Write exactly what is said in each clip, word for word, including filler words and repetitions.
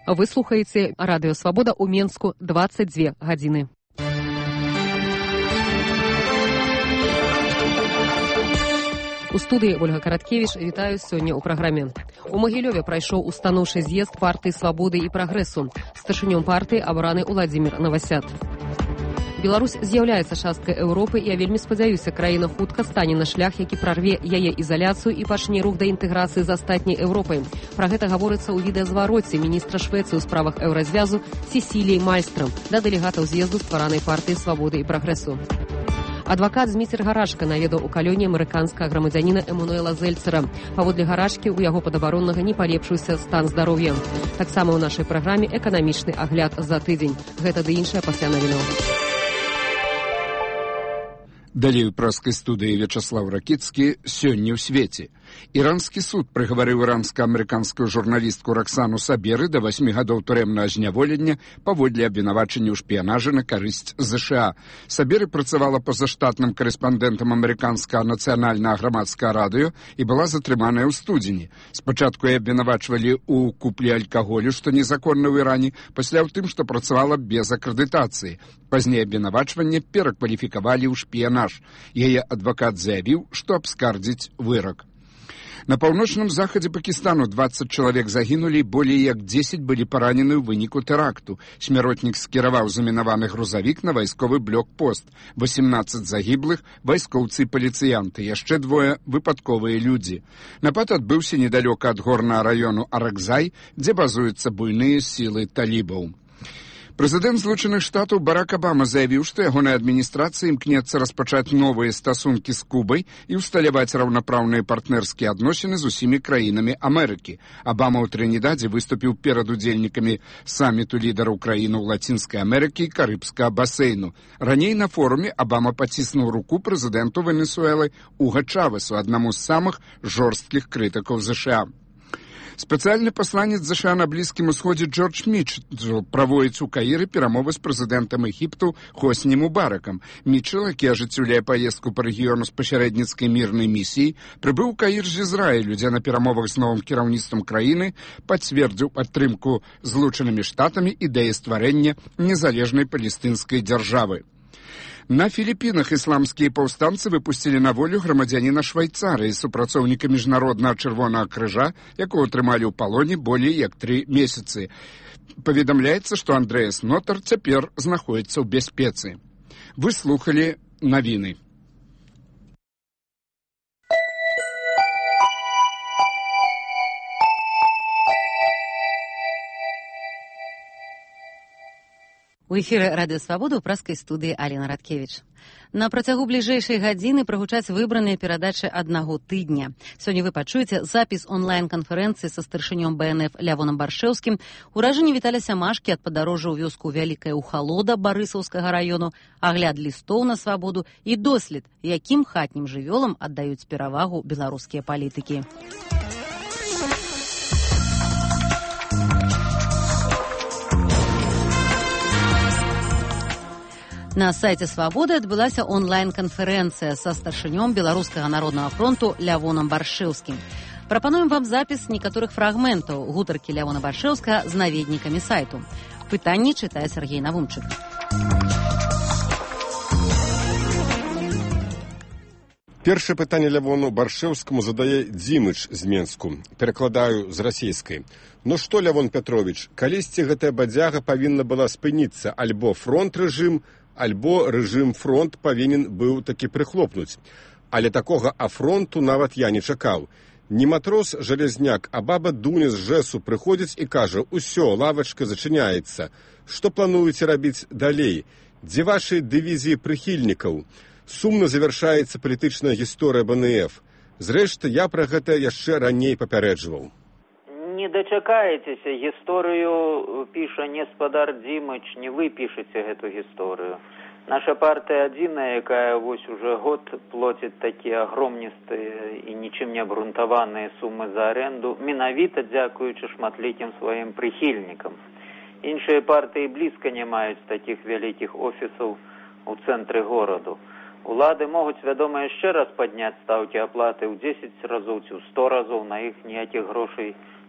Вы слухаеце Радыё Свабода ў Менску дваццаць дзве гадзіны. У студыі Ольга Караткевіч вітаю сёння ў праграме. У Магілёве прайшоў устаноўчы з'езд партыі Свабоды і прагрэсу. Старшынём партыі абраны Уладзімір Навасяд. Беларусь з'яўляецца часткай Еўропы, і я вельмі спадзяюся, краіна хутка стане на шлях, які прарве яе ізаляцыю і пачне рух да інтэграцыі з астатняй Еўропай. Пра гэта гаворыцца ў відэазвароце міністра Швецыі ў справах еўразвязу Сесіліі Мальстрам да дэлегатаў з'езду стваранай партыі Свабоды і прагрэсу. Адвакат Зміцер Гарашка наведаў у калёне амерыканскага грамадзяніна Эмануэла Зельцера. Паводле Гарашкі ў яго падабароннага не палепшыўся стан здароўя. Таксама ў нашай праграме эканамічны агляд за тыдзень. Гэта ды іншае пасля навінаў. Далей у праскай студыі Вячаслав Ракіцкі «Сёння ў свеце». Іранскі суд прыгаварыў іранска-амерыканскую журналістку Роксану Саберы да васьмі гадоў турэмнага зняволення паводле абвінавачання ў шпіянажы на карысць ЗША. Саберы працавала пазаштатным карэспандэнтам амерыканскага нацыянальнага грамадскага радыё і была затрыманая ў студзені. Спачатку яе абвінавачвалі ў куплі алкаголю, што незаконна ў Іране, пасля ў тым, што працавала без акрэдытацыі. Пазней абвінавачванне перакваліфікавалі ў шпіянаж. Яе адвакат заявіў, што абскардзіць вырак. На паўночным захадзе Пакістану дваццаць чалавек загінулі, болей як дзесяць былі паранены ў выніку тэракту. Смяротнік скіраваў замінаваны грузавік на вайсковы блокпост. васемнаццаць загіблых, вайскоўцы і паліцыянты, яшчэ двое выпадковыя людзі. Напад адбыўся недалёка ад горнага раёну Аракзай, дзе базуюцца буйныя сілы талібаў. Прэзідэнт Злучаных Штатаў Барак Абама заявіў, што ягоная адміністрацыя імкнецца распачаць новыя стасункі з Кубай і ўсталяваць раўнапраўныя партнерскія адносіны з усімі краінамі Амерыкі. Абама ў Трынідадзе выступіў перад удзельнікамі саміту лідараў краінаў Лацінскай Амерыкі і Карыбскага басейну. Раней на форуме Абама паціснуў руку прэзідэнту Венесуэлы Уга Чавесу, аднаму з самых жорсткіх крытыкаў ЗША. Спецыяльны пасланец ЗША на Блізкім Усходзе Джордж Мітчел праводзіць у Каіры перамовы з прэзідэнтам Егіпту Хосні Мубаракам. Мітчел, які ажыццяўляе паездку па рэгіёну з пасярэдніцкай мірнай місіяй, прыбыў у Каір з Ізраілю, дзе на перамовах з новым кіраўніцтвам краіны пацвердзіў падтрымку Злучанымі Штатамі ідэі стварэння незалежнай палестынскай дзяржавы. На Філіпінах ісламскія паўстанцы выпусцілі на волю грамадзяніна Швайцарыі, супрацоўніка міжнароднага чырвонага крыжа, якого трымалі ў палоне болей як тры месяцы. Паведамляецца, што Андрэас Нотар цяпер знаходзіцца ў бяспецы. Вы слухалі навіны. У эфіры Радыё Свабода ў праскай студыі Аліна Радкевіч. На працягу бліжэйшай гадзіны прагучаць выбраныя перадачы аднаго тыдня. Сёння вы пачуеце запіс онлайн-канферэнцыі са старшынём Бэ Эн Эф Лявонам Баршэўскім, уражанне Віталя Сямашкі ад падарожжа ў вёску Вялікая Ухалода Барысаўскага раёну, агляд лістоў на свабоду і дослед, якім хатнім жывёлам аддаюць перавагу беларускія палітыкі. На сайце «Свабоды» адбылася онлайн-канферэнцыя са старшынём Беларускага народнага фронту Лявонам Баршэўскім. Прапануем вам запіс некаторых фрагментаў гутаркі Лявона Баршэўскага з наведнікамі сайту. Пытанні чытае Сергей Навумчык. Першае пытанне Лявону Баршэўскаму задае Дзімыч з Менску. Перакладаю з расейскай. Ну што, Лявон Пятровіч, калісьці гэтая бадзяга павінна была спыніцца, альбо фронт-рэжым, альбо рэжым-фронт павінен быў такі прыхлопнуць. Але такога афронту нават я не чакаў. Не матрос Жалезняк, а баба Дуня з ЖЭСу прыходзіць і кажа: «Усё, лавачка зачыняецца. Што плануеце рабіць далей? Дзе вашы дывізіі прыхільнікаў? Сумна завяршаецца палітычная гісторыя Бэ Эн Эф. Зрэшты, я пра гэта яшчэ раней папярэджваў». Не дачакаецеся, гісторыю піша не спадар Дзімыч, не вы пішаце гэту гісторыю. Наша партыя адзіная, якая вось уже год плоціць такія агромністыя і нічым не абгрунтаваныя сумы за аренду, менавіта дзякуючы шматлікім сваім прыхільнікам. Іншыя партыі блізка не маюць такіх вялікіх офісаў у цэнтры гораду. Улады могуць, вядома, яшчэ раз падняць стаўкі аплаты ў дзесяць разоў ці ў сто разоў, на іх ніякіх грошай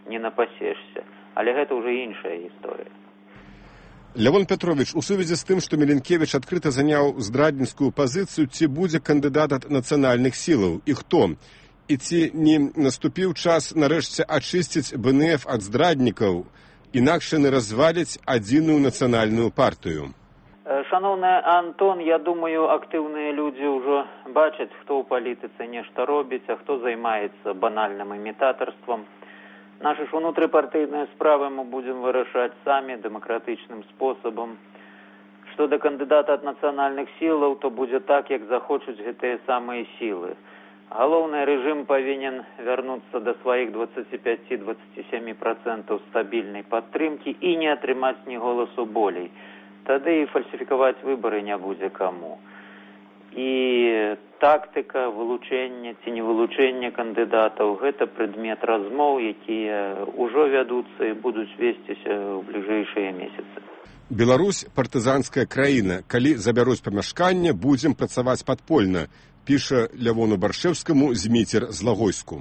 не напасешся. Але гэта ўжо іншая гісторыя. Лявон Петрович, у сувязі з тым, што Міленкевіч адкрыта заняў здрадніцкую пазіцыю, ці будзе кандыдат ад нацыянальных сілаў і хто? І ці не наступіў час нарэшце ачысціць бэ эн эф ад здраднікаў, інакш яны разваляць адзіную нацыянальную партыю? Шановны Антон, я думаю, актыўныя людзі ўжо бачаць, хто ў палітыцы нешта робіць, а хто займаецца банальным імітатарствам. Нашы ж унутрыпартыйныя справы мы будзем вырашаць самі дэмакратычным спосабам. Што да кандыдата ад нацыянальных сілаў, то будзе так, як захочуць гэтыя самыя сілы. Галоўны рэжым павінен вярнуцца да сваіх дваццаць пяць - дваццаць сем працэнтаў стабільнай падтрымкі і не атрымаць ні голасу болей. Тады і фальсіфікаваць выбары не будзе каму. І тактыка вылучэння ці не вылучэння кандыдатаў – гэта прадмет размоў, якія ўжо вядуцца і будуць весціся ў бліжэйшыя месяцы. Беларусь – партызанская краіна. Калі забяруць памяшканне, будзем працаваць падпольна, піша Лявону Баршэўскаму Зміцер з Лагойску.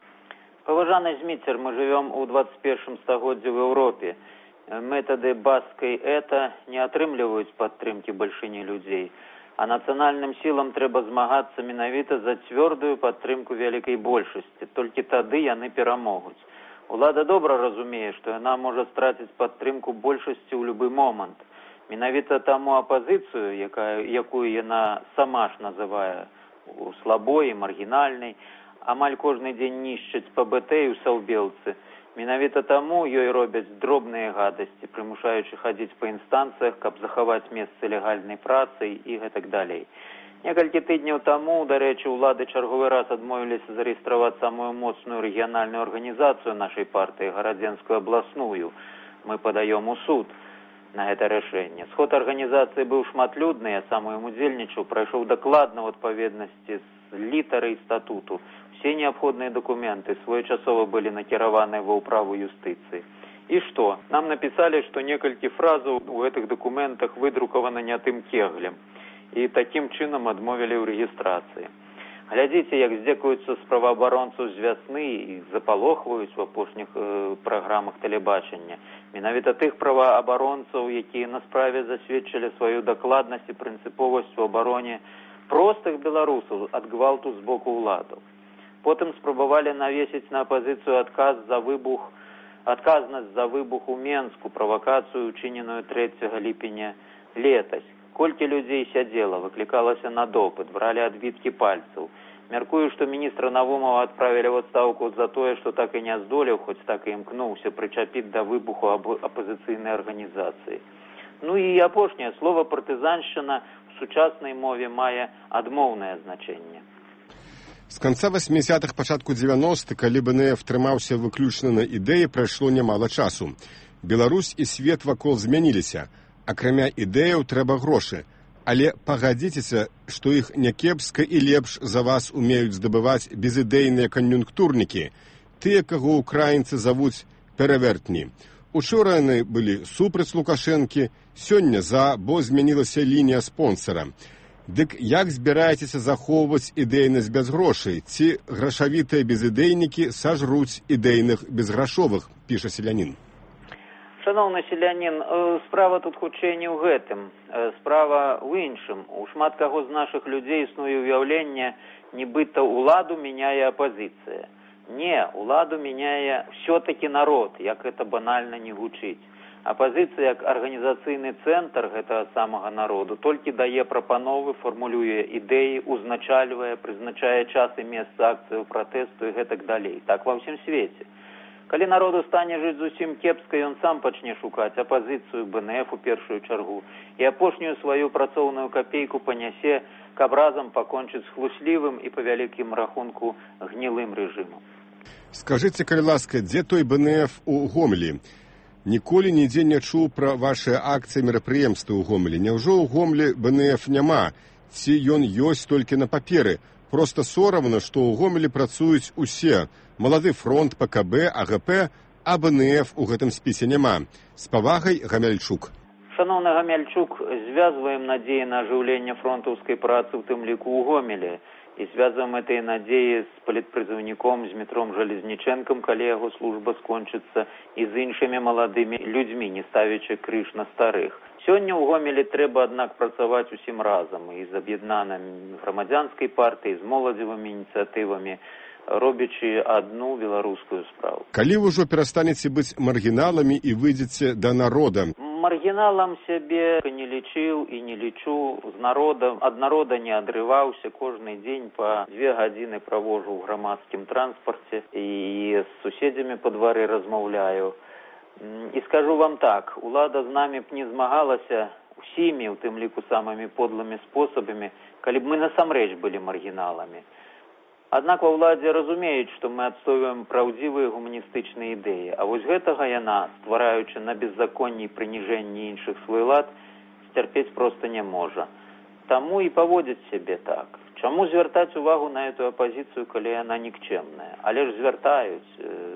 Паважаны Зміцер, мы жывём у дваццаць першым стагоддзі в Еўропе. Метады баскай эта не атрымліваюць падтрымкі бальшыні людзей, а нацыянальным сілам трэба змагацца менавіта за цвёрдую падтрымку вялікай большасці. Толькі тады яны перамогуць. Улада добра разумее, што яна можа страціць падтрымку большасці ў любы момант. Менавіта таму апазіцыю, якая, якую яна сама ж называе слабой і маргінальнай, амаль кожны дзень нішчаць па бэ тэ і ў саўбелцы. Менавіта таму ёй робяць дробныя гадасці, прымушаючы хадзіць па інстанцыях, каб захаваць месцы легальнай працы і гэтак далей. Некалькі тыдняў таму, дарэчы, улады чарговы раз адмовіліся зарэгістраваць самую моцную рэгіянальную арганізацыю нашай партыі, гарадзенскую абласную. Мы падаём у суд на гэта рашэнне. Сход арганізацыі быў шматлюдны, я сам у ім удзельнічаў, прайшоў дакладна ў адпаведнасці з літарай статуту. Все необходные документы своечасова были накіраваны ва ўправу юстыцыі. І што? Нам написали, што некалькі фразаў у гэтых документах выдрукавана не тым кеглем. І такім чынам адмовілі ў рэгістрацыі. Глядзіце, як здзекуюцца з праваабаронцаў з вясны і запалохваюць у апошніх э, праграмах тэлебачання. Менавіта тых праваабаронцаў, якія на справе засведчылі сваю дакладнасць і прынцыповасць у абароне простых беларусаў ад гвалту з боку ўладаў. Потым спрабавалі навесіць на апазіцыю адказ за выбух, адказнасць за выбух у Менску, правакацыю, учыненую трэцяга ліпеня летась. Колькі людзей сядзела, выклікалася на допыт, бралі адбіткі пальцаў. Мяркую, што міністра Навумова адправілі ў адстаўку за тое, што так і не здолеў, хоць так і імкнуўся прычапіць да выбуху апазіцыйнай арганізацыі. Ну і апошняе слова партызаншчына в сучаснай мове мае адмоўнае значэнне. З канца васьмідзесятых, пачатку дзевяностых, калі бэ эн эф трымаўся выключна на ідэі, прайшло нямала часу. Беларусь і свет вакол змяніліся. Акрамя ідэяў трэба грошы. Але пагадзіцеся, што іх някепска і лепш за вас умеюць здабываць безідэйныя кан'юнктурнікі, тыя, каго ўкраінцы завуць перавертні. Учора яны былі супраць Лукашэнкі, сёння за, бо змянілася лінія спонсара. Дык як збіраецеся захоўваць ідэйнасць без грошай? Ці грашавітыя безідэйнікі сажруць ідэйных безграшовых, піша селянін. Шановны селянін, справа тут хутчэй не ў гэтым. Справа ў іншым. У шмат каго з нашых людзей існуе ўяўленне, нібыта ўладу мяняе апазіцыя. Не, ўладу мяняе ўсё-такі народ, як гэта банальна не гучыць. Апазіцыя як арганізацыйны цэнтр гэтага самага народу толькі дае прапановы, фармулюе ідэі, узначальвае, прызначае час і месца акцыяў пратэсту і гэтак далей. Так ва ўсім свеце. Калі народу стане жыць зусім кепска, ён сам пачне шукаць апазіцыю бэ эн эф у першую чаргу і апошнюю сваю працоўную капейку панясе, каб разам пакончыць з хлуслівым і па вялікім рахунку гнілым рэжымам. Скажыце, калі ласка, дзе той бэ эн эф у Гомелі? Ніколі нідзе не чуў пра вашыя акцыі мерапрыемствы ў Гомелі. Няўжо ў Гомелі бэ эн эф няма? Ці ён ёсць толькі на паперы? Проста сорамна, што ў Гомелі працуюць усе. Малады фронт, пэ ка бэ, а гэ пэ, а бэ эн эф у гэтым спісе няма. З павагай, Гамяльчук. Шановны Гамяльчук, звязваем надзеі на ажыўленне фронтаўскай працы, у тым ліку ў Гомелі. і звязываем этой надзеі з палітпрызыўніком, з Дмітром Жалезнічэнкам, калі яго служба скончыцца, і з іншымі маладымі людзьмі, не ставячы крыж на старых. Сёння ў Гомелі трэба, аднак, працаваць усім разам, і з аб'яднанай грамадзянскай партыяй, з моладзевымі ініцыятывамі, робячы адну беларускую справу. Калі вы ўжо перастанеце быць маргіналамі і выйдзеце да народа? Маргіналам сябе не лічыў і не лічу. З народа, ад народа не адрываўся. Кожны дзень па дзве гадзіны правожу ў грамадскім транспарце і з суседзямі па двары размаўляю. І скажу вам так, улада з намі б не змагалася усімі, у тым ліку самымі подлымі спосабамі, калі б мы насамрэч былі маргіналамі. Аднак ва ўладзе разумеюць, што мы адстойваем праўдзівыя гуманістычныя ідэі, а вось гэтага яна, ствараючы на беззаконні і прыніжэнні іншых свой лад, сцярпець проста не можа. Таму і паводзіць сябе так. Чаму звяртаць увагу на эту апазіцыю, калі яна нікчэмная? Але ж звяртаюць.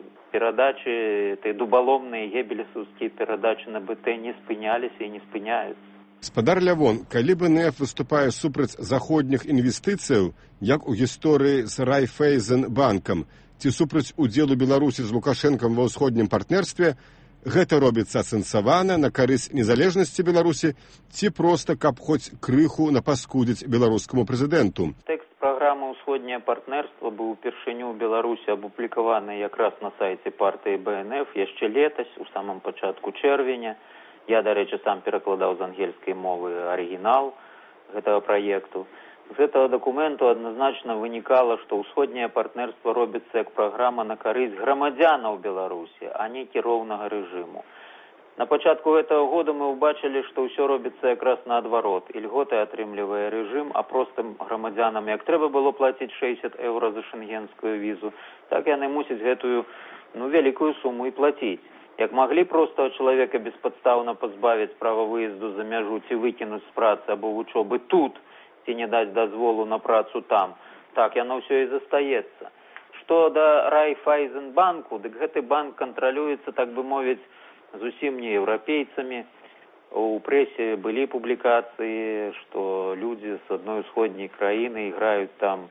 Перадачы, этой дубаломныя гебелесаўскія перадачы на бэ тэ не спыняліся і не спыняюцца. Спадар Лявон, калі бэ эн эф выступае супраць заходніх інвестыцыяў, як у гісторыі з Райффэйзенбанкам, ці супраць удзелу Беларусі з Лукашэнкам ва ўсходнім партнерстве, гэта робіцца асэнсавана на карысць незалежнасці Беларусі, ці проста, каб хоць крыху напаскудзіць беларускаму прэзідэнту? Тэкст праграмы «Усходняе партнерство» быў упершыню ў Беларусі апублікаваны якраз на сайце партыі бэ эн эф яшчэ летась, у самым пачатку чэрвеня. Я, да рэчы, сам перакладаў з ангельскай мовы арыгінал гэтага праекту. З гэтага дакументу адназначна вынікала, што ўсходняе партнерства робіцца як праграма на карысць грамадзянаў Беларусі, а не кіроўнага рэжыму. На пачатку гэтага года мы ўбачылі, што ўсё робіцца якраз наадварот. Ільготы атрымлівае рэжым, а простым грамадзянам, як трэба было плаціць шэсцьдзесят еўра за шэнгенскую візу, так яны мусяць гэтую, ну, вялікую суму і плаціць. Як маглі простого чалавека беспадстаўна пазбавіць права выезду за мяжу ці выкінуць з працы або вучобы тут, ці не даць дазволу на працу там, так яно ўсё і застаецца. Што да Райффэйзенбанку, дык гэты банк кантралюецца, так бы мовіць, зусім не еўрапейцамі. У прэсе былі публікацыі, што людзі з адной усходняй краіны іграюць там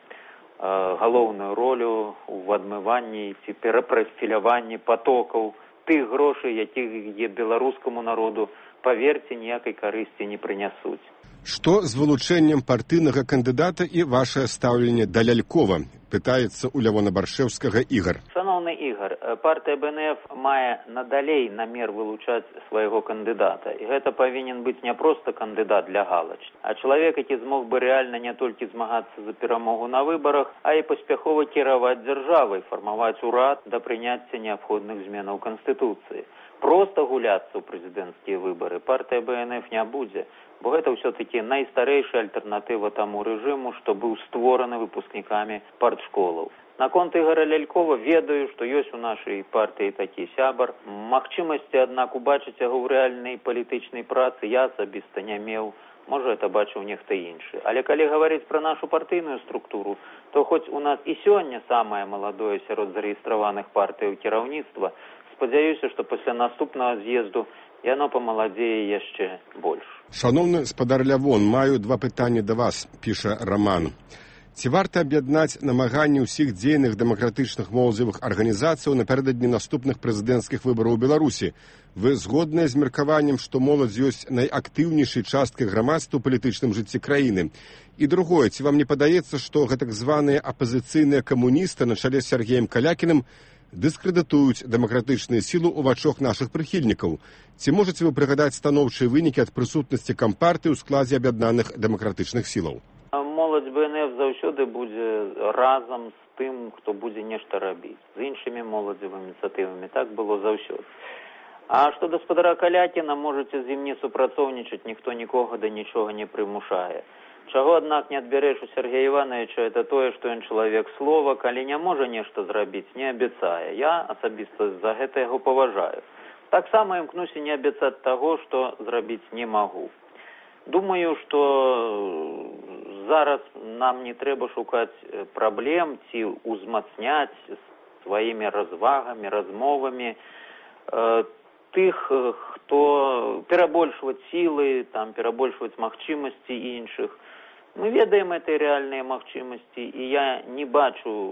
э, галоўную ролю ў адмыванні ці перапрафіляванні патокаў тых грошай, якія беларускаму народу, паверце, ніякай карысці не прынясуць. Што з вылучэннем партыйнага кандыдата і вашае стаўленне да Лялькова? Пытаецца у Лявона Баршэўскага Ігар. Шановны Ігар, партыя бэ эн эф мае надалей намер вылучаць свайго кандыдата. І гэта павінен быць не проста кандыдат для галачкі, а чалавек, які змог бы рэальна не толькі змагацца за перамогу на выбарах, а і паспяхова кіраваць дзяржавай, фармаваць урад да прыняцця неабходных зменаў Канстытуцыі. Проста гуляцца ў прэзідэнцкія выбары партыя бэ эн эф не будзе, бо гэта ўсё-такі найстарэйшая альтэрнатыва таму рэжыму, што быў створаны выпускнікамі партшколаў. Наконт Ігара Лялькова ведаю, што ёсць у нашай партыі такі сябар. Магчымасці, аднак, убачыць яго ў рэальнай палітычнай працы я асабіста не меў. Можа, это бачыў нехта іншы. Але калі гаварыць пра нашу партыйную структуру, то хоць у нас і сёння самае маладое сярод зарэгістраваных партыяў кіраўніцтва, спадзяюся, што пасля наступнага з'езду яно памаладзее яшчэ больш. Шановны спадар Лявон, маю два пытанні да вас, піша Раман. Ці варта аб'яднаць намаганні ўсіх дзейных дэмакратычных моладзевых арганізацыяў напярэдадні наступных прэзідэнцкіх выбараў у Беларусі? Вы згодныя з меркаваннем, што моладзь ёсць найактыўнейшай часткай грамадства ў палітычным жыцці краіны? І другое, ці вам не падаецца, што гэтак званыя апазіцыйныя камуністы на чале з Сергеем Калякіным дыскрэдытуюць дэмакратычныя сілы ў вачах нашых прыхільнікаў? Ці можаце вы прыгадаць станоўчыя вынікі ад прысутнасці кампартыі ў складзе аб'яднаных дэмакратычных сілаў? Моладзь бэ эн эф заўсёды будзе разам з тым, хто будзе нешта рабіць. З іншымі моладзевымі ініцыятывамі. Так было заўсёды. А што да спадара Калякіна, можаце з ім не супрацоўнічаць, ніхто нікога да нічога не прымушае. Чаго, аднак, не адбярэш у Сергея Івановича, это тое, што ён чалавек слова, калі не можа нешта зрабіць, не абяцае. Я асабіста за гэта яго паважаю. Таксама імкнуся не абяцаць таго, што зрабіць не магу. Думаю, што зараз нам не трэба шукаць праблем ці ўзмацняць сваімі развагамі, размовамі э, тых, хто перабольшваць сілы, там, перабольшваць магчымасці іншых. Мы ведаем этой рэальныя магчымасці, і я не бачу э,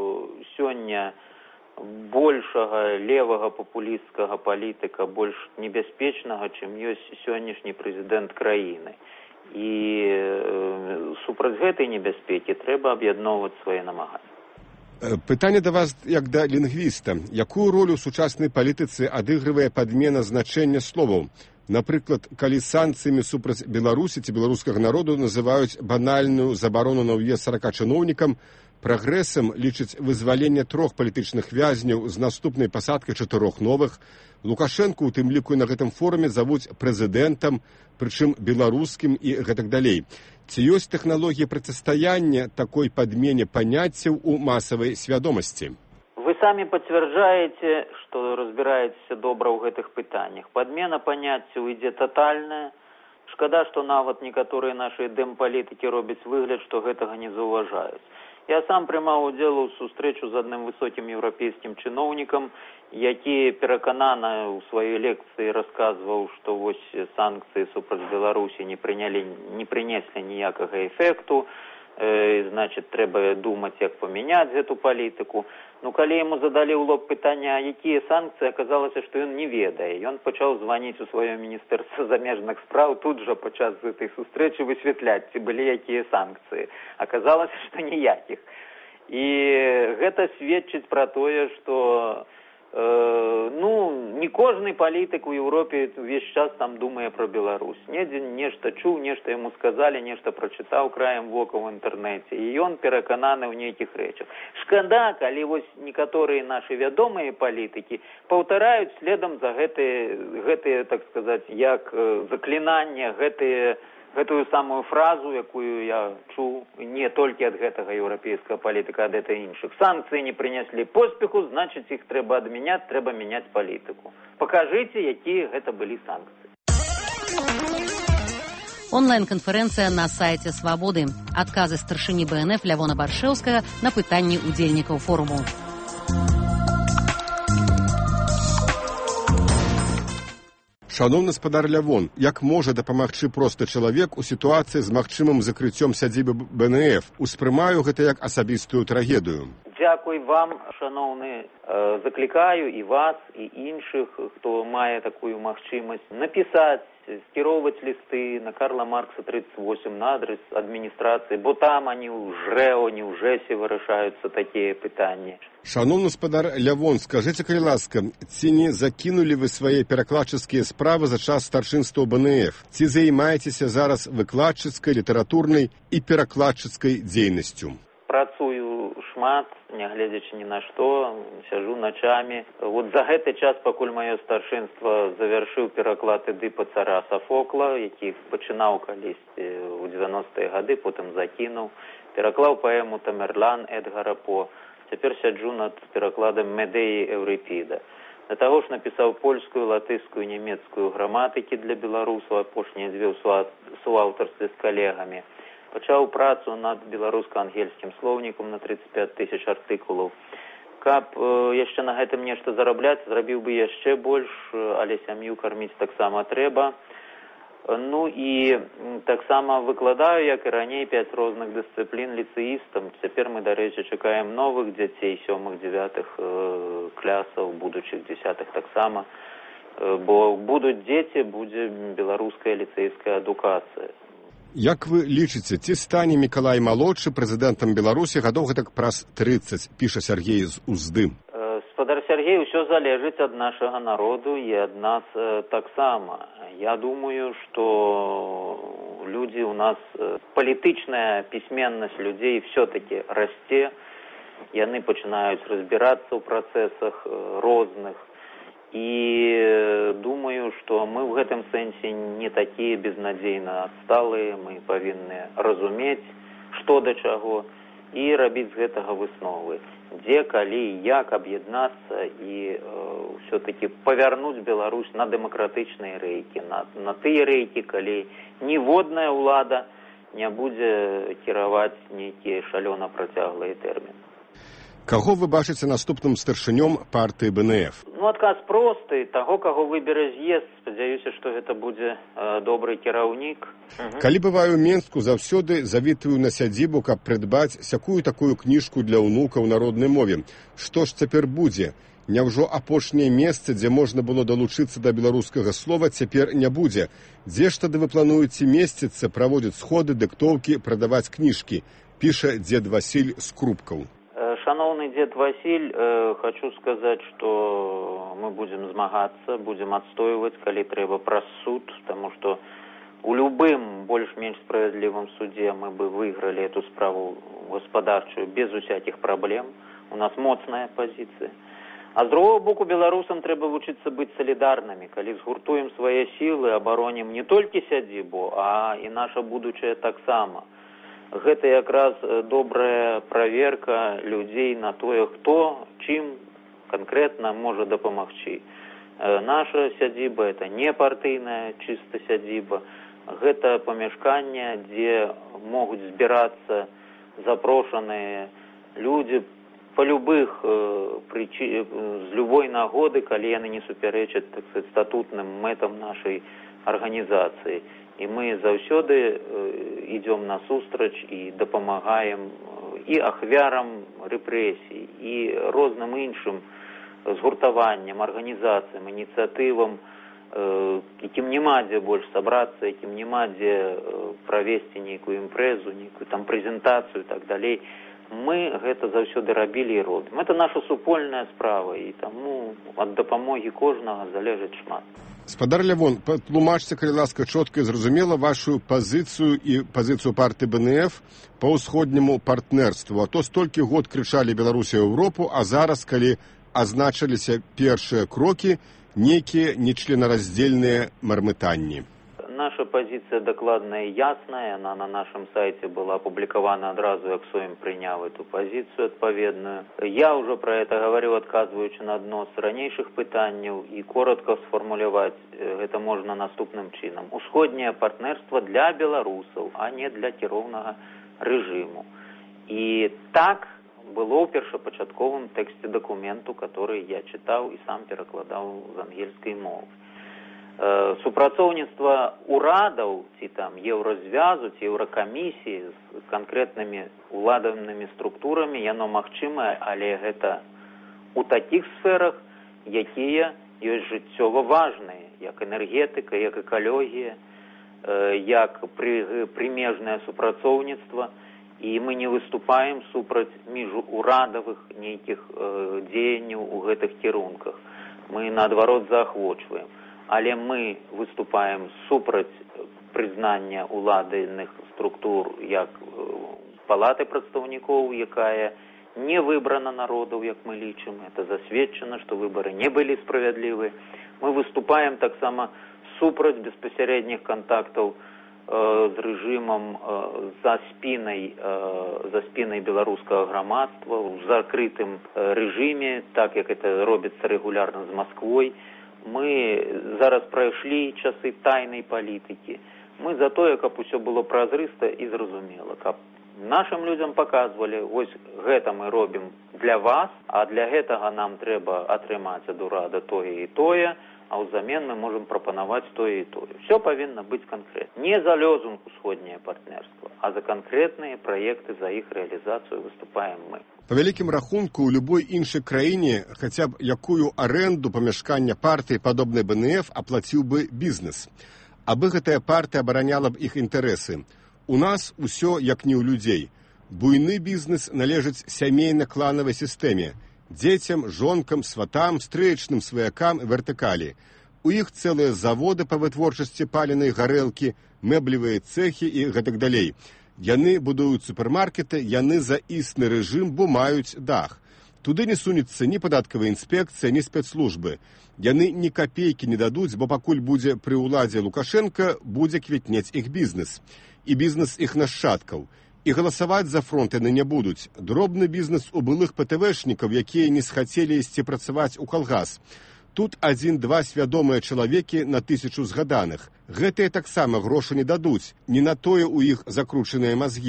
сёння большага левага папулісцкага палітыка, больш небяспечнага, чым ёсць сённяшні прэзідэнт краіны. І э, супраць гэтай небяспекі трэба аб'ядноўваць свае намаганні. Пытанне да вас як да лінгвіста. Якую ролю ў сучаснай палітыцы адыгрывае падмена значэння словаў? Напрыклад, калі санкцыямі супраць Беларусі ці беларускага народу называюць банальную забарону на ўезд сарака чыноўнікам, прагрэсам лічыць вызваленне трох палітычных вязняў з наступнай пасадкай чатырох новых. Лукашэнку, у тым ліку на гэтым форуме, завуць прэзідэнтам, прычым беларускім і гэтак далей. Ці ёсць тэхналогія процістаяння такой падмене паняццяў у масавай свядомасці? Вы самі пацвярджаеце, што разбіраецеся добра ў гэтых пытаннях. Падмена паняццяў ідзе татальная. Шкада, што нават некаторыя нашы дэмпалітыкі робяць выгляд, што гэтага не заўважаюць. Я сам прымаў удзел у сустрэчу з адным высокім еўрапейскім чыноўнікам, які пераканана ў сваёй лекцыі расказваў, што вось санкцыі супраць Беларусі не прынялі, не прынеслі ніякага эфекту, э, значит, трэба думаць, як памяняць гэту палітыку. Ну, калі яму задалі ў лоб пытання, а якія санкцыі, аказалася, што ён не ведае. Ён пачаў званіць у сваё міністэрства замежных спраў, тут жа падчас гэтай сустрэчы высвятляць, ці былі якія санкцыі. Аказалася, што ніякіх. І гэта сведчыць пра тое, што э, ну, не кожны палітык у Еўропе увесь час там думае пра Беларусь. Недзе нешта чуў, нешта яму сказалі, нешта прачытаў краем вока ў інтэрнэце, і ён перакананы ў нейкіх рэчах. Шкада, калі вось некаторыя нашы вядомыя палітыкі паўтараюць следам за гэтыя, гэтыя, так сказаць, як заклінання, гэтыя, гэтую самую фразу, якую я чуў не толькі ад гэтага еўрапейскага палітыка, ад гэта іншых. Санкцыі не прынеслі поспеху, значыць, іх трэба адмяняць, трэба мяняць палітыку. Пакажыце, якія гэта былі санкцыі. Онлайн-канферэнцыя на сайце «Свабоды». Адказы старшыні бэ эн эф Лявона Баршэўскага на пытанні ўдзельнікаў форуму. Шановны спадар Лявон, як можа дапамагчы просты чалавек у сітуацыі з магчымым закрыццём сядзібы бэ эн эф? Успрымаю гэта як асабістую трагедыю. Дзякуй вам, шановны, заклікаю і вас, і іншых, хто мае такую магчымасць, напісаць, скіроўваць лісты на Карла Маркса тридцать восемь на адрес адміністрацыі, бо там они ў ЖЭО, не ў ЖЭСе вырашаюцца такія пытанні. Шановны спадар Лявон, скажыце, калі ласка, ці не закінулі вы свае перакладчыцкія справы за час старшынства бэ эн эф? Ці займаецеся зараз выкладчыцкай, літаратурнай і перакладчыцкай дзейнасцю? Працую шмат, нягледзячы ні на што, сяжу начамі. Вот за гэты час, пакуль маё старшынства завяршыў пераклад Эдыпа цара Сафокла, які пачынаў калісьці ў дзевяностыя гады, потым закінуў. Пераклаў паэму Тамерлан Эдгара По. Цяпер сяджу над перакладам Медеі Эўрыпіда. Да таго ж напісаў польскую, латышскую, нямецкую граматыкі для беларусаў, апошнія дзве ў суаўтарстве з калегамі. Пачаў працу над беларуска-ангельскім слоўнікам на тридцать пять тысяч артыкулаў. Каб э, яшчэ на гэтым нешта зарабляць, зрабіў бы яшчэ больш, але сям'ю карміць таксама трэба. Ну і таксама выкладаю, як і раней, пяць розных дысцыплін ліцэістам. Цяпер мы, дарэчы, чакаем новых дзяцей, сёмых, дзевятых э, клясаў, будучых дзесятых таксама. Э, бо будуць дзеці, будзе беларуская ліцэйская адукацыя. Як вы лічыце, ці стане Мікалай Малодшы прэзідэнтам Беларусі гадоў гэтак праз тридцать, піша Сергей з Узды? Спадар Сергей, усё залежыць ад нашага народу і ад нас э, таксама. Я думаю, што людзі у нас, э, палітычная пісьменнасць людзей все-таки расце, яны пачынаюць разбірацца ў працэсах э, розных. І думаю, што мы ў гэтым сэнсе не такія безнадзейна адсталыя, мы павінны разумець, што да чаго, і рабіць з гэтага высновы. Дзе, калі, як аб'яднацца і э, ўсё-такі павярнуць Беларусь на дэмакратычныя рэйкі, на, на тыя рэйкі, калі ніводная ўлада не будзе кіраваць нейкія шалёна працяглыя тэрміны. Каго вы бачыце наступным старшынём партыі бэ эн эф? Ну, адказ просты. Таго, каго выбере з'езд, спадзяюся, што гэта будзе э, добры кіраўнік. Угу. Калі бываю ў Менску, заўсёды завітваю на сядзібу, каб прыдбаць сякую такую кніжку для ўнукаў на роднай мове. Што ж цяпер будзе? Няўжо апошняе месца, дзе можна было далучыцца да беларускага слова, цяпер не будзе? Дзе ж тады вы плануеце месціцца, праводзіць сходы, дыктоўкі, прадаваць кніжкі? Піша дзед Васіль з Крупкаў. Шановный дед Василь, э, хочу сказать, что мы будем змагацца, будем отстаивать, коли трэба праз суд, потому что у любым больш-менш справедливом суде мы бы выиграли эту справу господарчую без усяких проблем. У нас моцная позиция. А з другого боку, беларусам трэба вучыцца быць солідарнымі, калі згуртуем свае сілы, абаронім не толькі сядзібу, а і наша будучае таксама. Гэта якраз добрая праверка людзей на тое, хто чым канкрэтна можа дапамагчы. Наша сядзіба – это не партыйная чыста сядзіба, гэта памяшканне, дзе могуць збірацца запрошаныя людзі па любых прычы... з любой нагоды, калі яны не супярэчаць, так сказать, статутным мэтам нашай арганізацыі. І мы заўсёды ідём насустрач і дапамагаем і ахвярам рэпрэсій, і розным іншым згуртаванням, арганізацыям, ініцыятывам, якім няма дзе больш сабрацца, якім няма дзе правесці нейкую імпрэзу, нейкую там прэзентацыю і так далей. Мы гэта заўсёды рабілі і робім. Гэта наша супольная справа, і таму ад дапамогі кожнага залежыць шмат. Спадар Лявон, патлумачце, калі ласка, чотка і зразумела вашу пазіцыю і пазіцыю партыі Бэ Эн Эф па ўсходняму партнерству. А то столькі год крычалі Беларусі ў Еўропу, а зараз, калі азначыліся першыя крокі, нейкія нечленараздзельныя мармытанні. Наша позиция докладная и ясная, она на нашем сайте была опубликована одразу, як Сойм приняв эту позицию отповедную. Я уже про это говорил, отказываючи на одно з ранейших питанняў, и коротко сформулировать это можно наступным чином. Усходнее партнерство для белорусов, а не для кіроўнага режиму. И так было в першапачатковым тексте документу, который я читал и сам перакладал з ангельской мовы. Супрацоўніцтва урадаў ці там еўразвязу ці еўракамісіі з канкрэтнымі уладаўнымі структурамі яно магчымае, але гэта у такіх сферах, якія ёсць жыццёва важныя, як энергетыка, як экалогія, як прымежнае супрацоўніцтва, і мы не выступаем супраць міжурадавых нейкіх дзеянняў у гэтых кірунках. Мы наадварот заахвочваем. Але мы выступаем супраць прызнання уладальных структур як палаты прадстаўнікоў, якая не выбрана народаў, як мы лічым. Это засведчана, што выбары не былі справядлівыя. Мы выступаем таксама супраць беспасярэдніх кантактаў э, з рэжымам э, за спінай э, за спінай беларускага грамадства ў закрытым э, рэжыме, так як это робіцца рэгулярна з Масквой. Мы зараз прайшлі часы тайнай палітыкі. Мы за тое, каб усё было празрыста і зразумела, каб нашим людзям паказвалі, вось гэта мы робім для вас, а для гэтага нам трэба атрымаць ад урада тое і тое, а ўзамен мы можам прапанаваць тое і тое. Все павінна быць канкрэтна. Не за лозунг усходняе партнерства, а за канкрэтныя праекты, за іх рэалізацыю выступаем мы. Па вялікім рахунку, у любой іншай краіне хаця б якую арэнду памяшкання партыі падобнай Бэ Эн Эф аплаціў бы бізнес. Абы гэтая партыя абараняла б іх інтарэсы. У нас усё як не ў людзей. Буйны бізнес належыць сямейна-кланавай сістэме. Дзецям, жонкам, сватам, стрэчным сваякам і вертыкалі. У іх цэлыя заводы па вытворчасці паленай гарэлкі, мэблевыя цэхі і гэтак далей. Яны будуюць супермаркеты, яны за існы рэжым, бо маюць дах. Туды не сунецца ні падатковая інспекцыя, ні спецслужбы. Яны ні капейкі не дадуць, бо пакуль будзе пры ўладзе Лукашенка, будзе квітнець іх бізнес. І бізнес іх нашчадкаў. І галасаваць за фронт яны не будуць. Дробны бізнес у былых пэ тэ вэ-шнікаў, якія не схацелі ісці працаваць у калгас. Тут адзін-два свядомыя чалавекі на тысячу згаданых. Гэтыя таксама грошы не дадуць, не на тое ў іх закручаныя мазгі.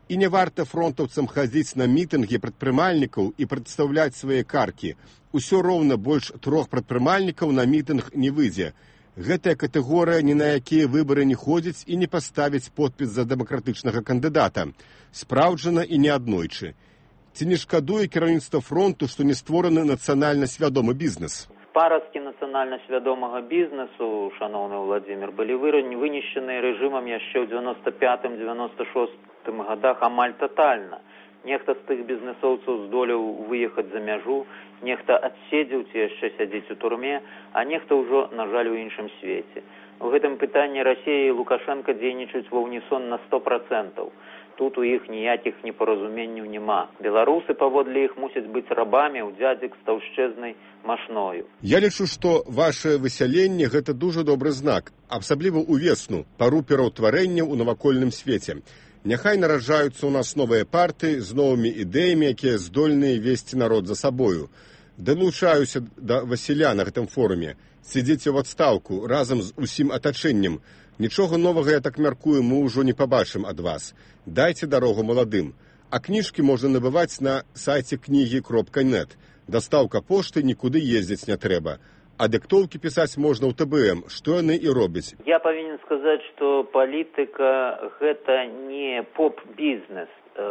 І не варта фронтаўцам хадзіць на мітынгі прадпрымальнікаў і прадстаўляць свае каркі. Усё роўна больш трох прадпрымальнікаў на мітынг не выйдзе. Гэтая катэгорыя ні на якія выбары не ходзіць і не паставіць подпіс за дэмакратычнага кандыдата. Спраўджана і не аднойчы. Ці не шкадуе кіраўніцтва фронту, што не створаны нацыянальна свядомы бізнес? Парасткі нацыянальна свядомага бізнесу, шаноўны Владзімір, былі вынішчаныя рэжымам яшчэ ў дзевяноста пятым дзевяноста шостым годах амаль татальна. Нехта з тых бізнесоўцаў здолеў выехаць за мяжу, нехта адседзеў ці яшчэ сядзіць у турме, а нехта ўжо, на жаль, у іншым свеце. У гэтым пытанні Расія і Лукашенка дзейнічаюць ва ўнісон на сто процентаў. Тут у іх ніякіх непаразуменняў няма. Беларусы паводле іх мусяць быць рабамі ў дзядзік з таўшчэзнай машною. Я лічу, што ваше высяленне – гэта дужа добры знак, асабліва ўвесну, пару пераўтварэння ў навакольным свеце. Няхай нараджаюцца ў нас новыя партыі з новымі ідэямі, якія здольныя весці народ за сабою. Далучаюся да Васіля на гэтым форуме. Сядзіце ў адстаўку разам з усім атачэннем. Нічога новага, я так мяркую, мы ўжо не пабачым ад вас. Дайце дарогу маладым. А кніжкі можна набываць на сайце кнігі кропка нет. Дастаўка пошты нікуды ездзіць не трэба. А дыктоўкі пісаць можна ў тэ бэ эм, што яны і робяць. Я павінен сказаць, што палітыка – гэта не поп-бізнес.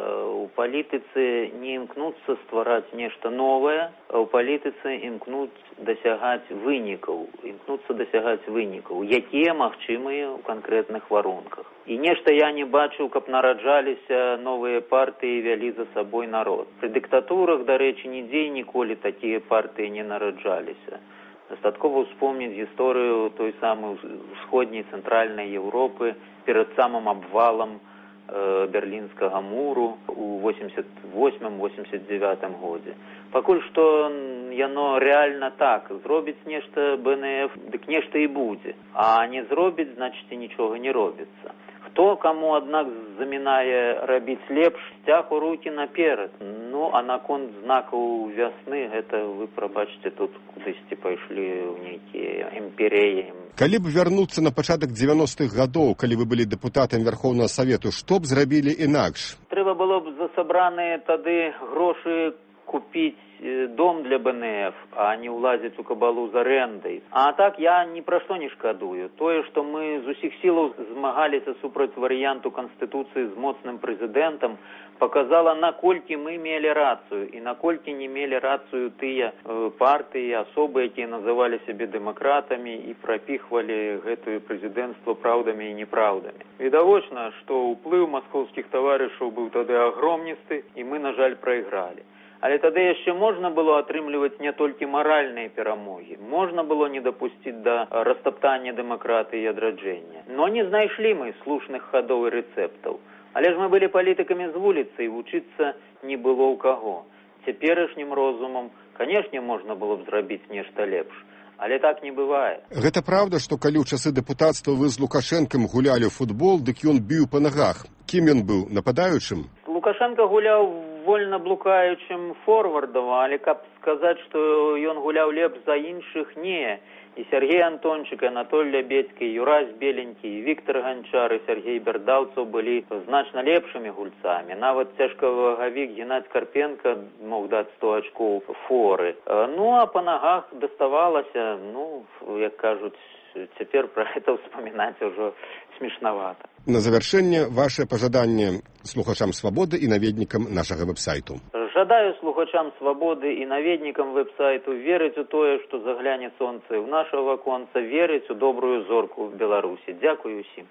У палітыцы не імкнуцца ствараць нешта новае, а ў палітыцы імкнуць дасягаць вынікаў, імкнуцца дасягаць вынікаў, якія магчымыя ў канкрэтных варунках. І нешта я не бачыў, каб нараджаліся новыя партыі і вялі за сабой народ. Пры дыктатурах, дарэчы, нідзе ніколі такія партыі не нараджаліся. Дастаткова ўспомніць гісторыю той самай усходняй цэнтральнай Еўропы перад самым абвалам Берлінскага муру у восемьдесят восьмым восемьдесят девятым годзе. Пакуль што яно рэальна так, зробіць нешта бэ эн эф, дык нешта і будзе, а не зробіць, значыць, і нічога не робіцца. Хто каму, аднак, замінае рабіць лепш, сцяг у рукі наперад. Ну, а наконт знакаў вясны, гэта вы, прабачце, тут кудысьці пайшлі ў нейкія імперіі. Калі б вярнуцца на пачатак дзевяностых гадоў, калі вы былі дэпутатам Верхоўнага Савету, што б зрабілі інакш? Трэба было б за сабраныя тады грошы купіць дом для бэ эн эф, а не ўлазіць у кабалу з арэндай. А так я ні пра што не шкадую. Тое, што мы з усіх сілаў змагаліся супраць варыянту Канстытуцыі з моцным прэзідэнтам, показала, наколькі мы мелі рацыю і наколькі не мелі рацыю тыя э, партыі, асобы, якія называлі сябе дэмакратамі і прапіхвалі гэтую прэзідэнцтва праўдамі і непраўдамі. Відавочна, што ўплыў маскоўскіх таварышаў быў тады агромністы, і мы, на жаль, прайгралі. Але тады яшчэ можна было атрымліваць не толькі маральныя перамогі. Можна было не дапусціць да растаптання дэмакратыі і адраджэння. Но не знайшлі мы слушных хадоў і рэцэптаў. Але ж мы былі палітыкамі з вуліцы, і вучыцца не было ў каго. Цяперашнім розумам, канешне, можна было б зрабіць нешта лепш. Але так не бывае. Гэта правда, што калі ў часы дэпутацтва вы з Лукашэнкам гулялі ў футбол, дык ён біў па нагах. Кім ён быў, нападаючым? Лукашенко гуляў вольна блукаючым форвардам, але каб сказаць, што ён гуляў лепш за іншых, не. І Сергей Антончык, і Анатоль Лябедзькі, і Юрась Беленькі, і Віктор Ганчар, і Сергей Бердаўцаў былі значна лепшымі гульцамі. Нават цяжкавагавік Геннадзь Карпенко мог даць сто ачкоў форы. Ну, а па нагах даставалася, ну, як кажуць, цяпер пра гэта ўспамінаць ужо смешнавата. На завяршэнне ваше пажаданне слухачам «Свабоды» і наведнікам нашага вэб-сайту. Жадаю слухачам «Свабоды» і наведнікам вэб-сайту верыць у тое, што загляне сонца ў нашага ваконца, верыць у добрую зорку в Беларусі. Дзякую усім.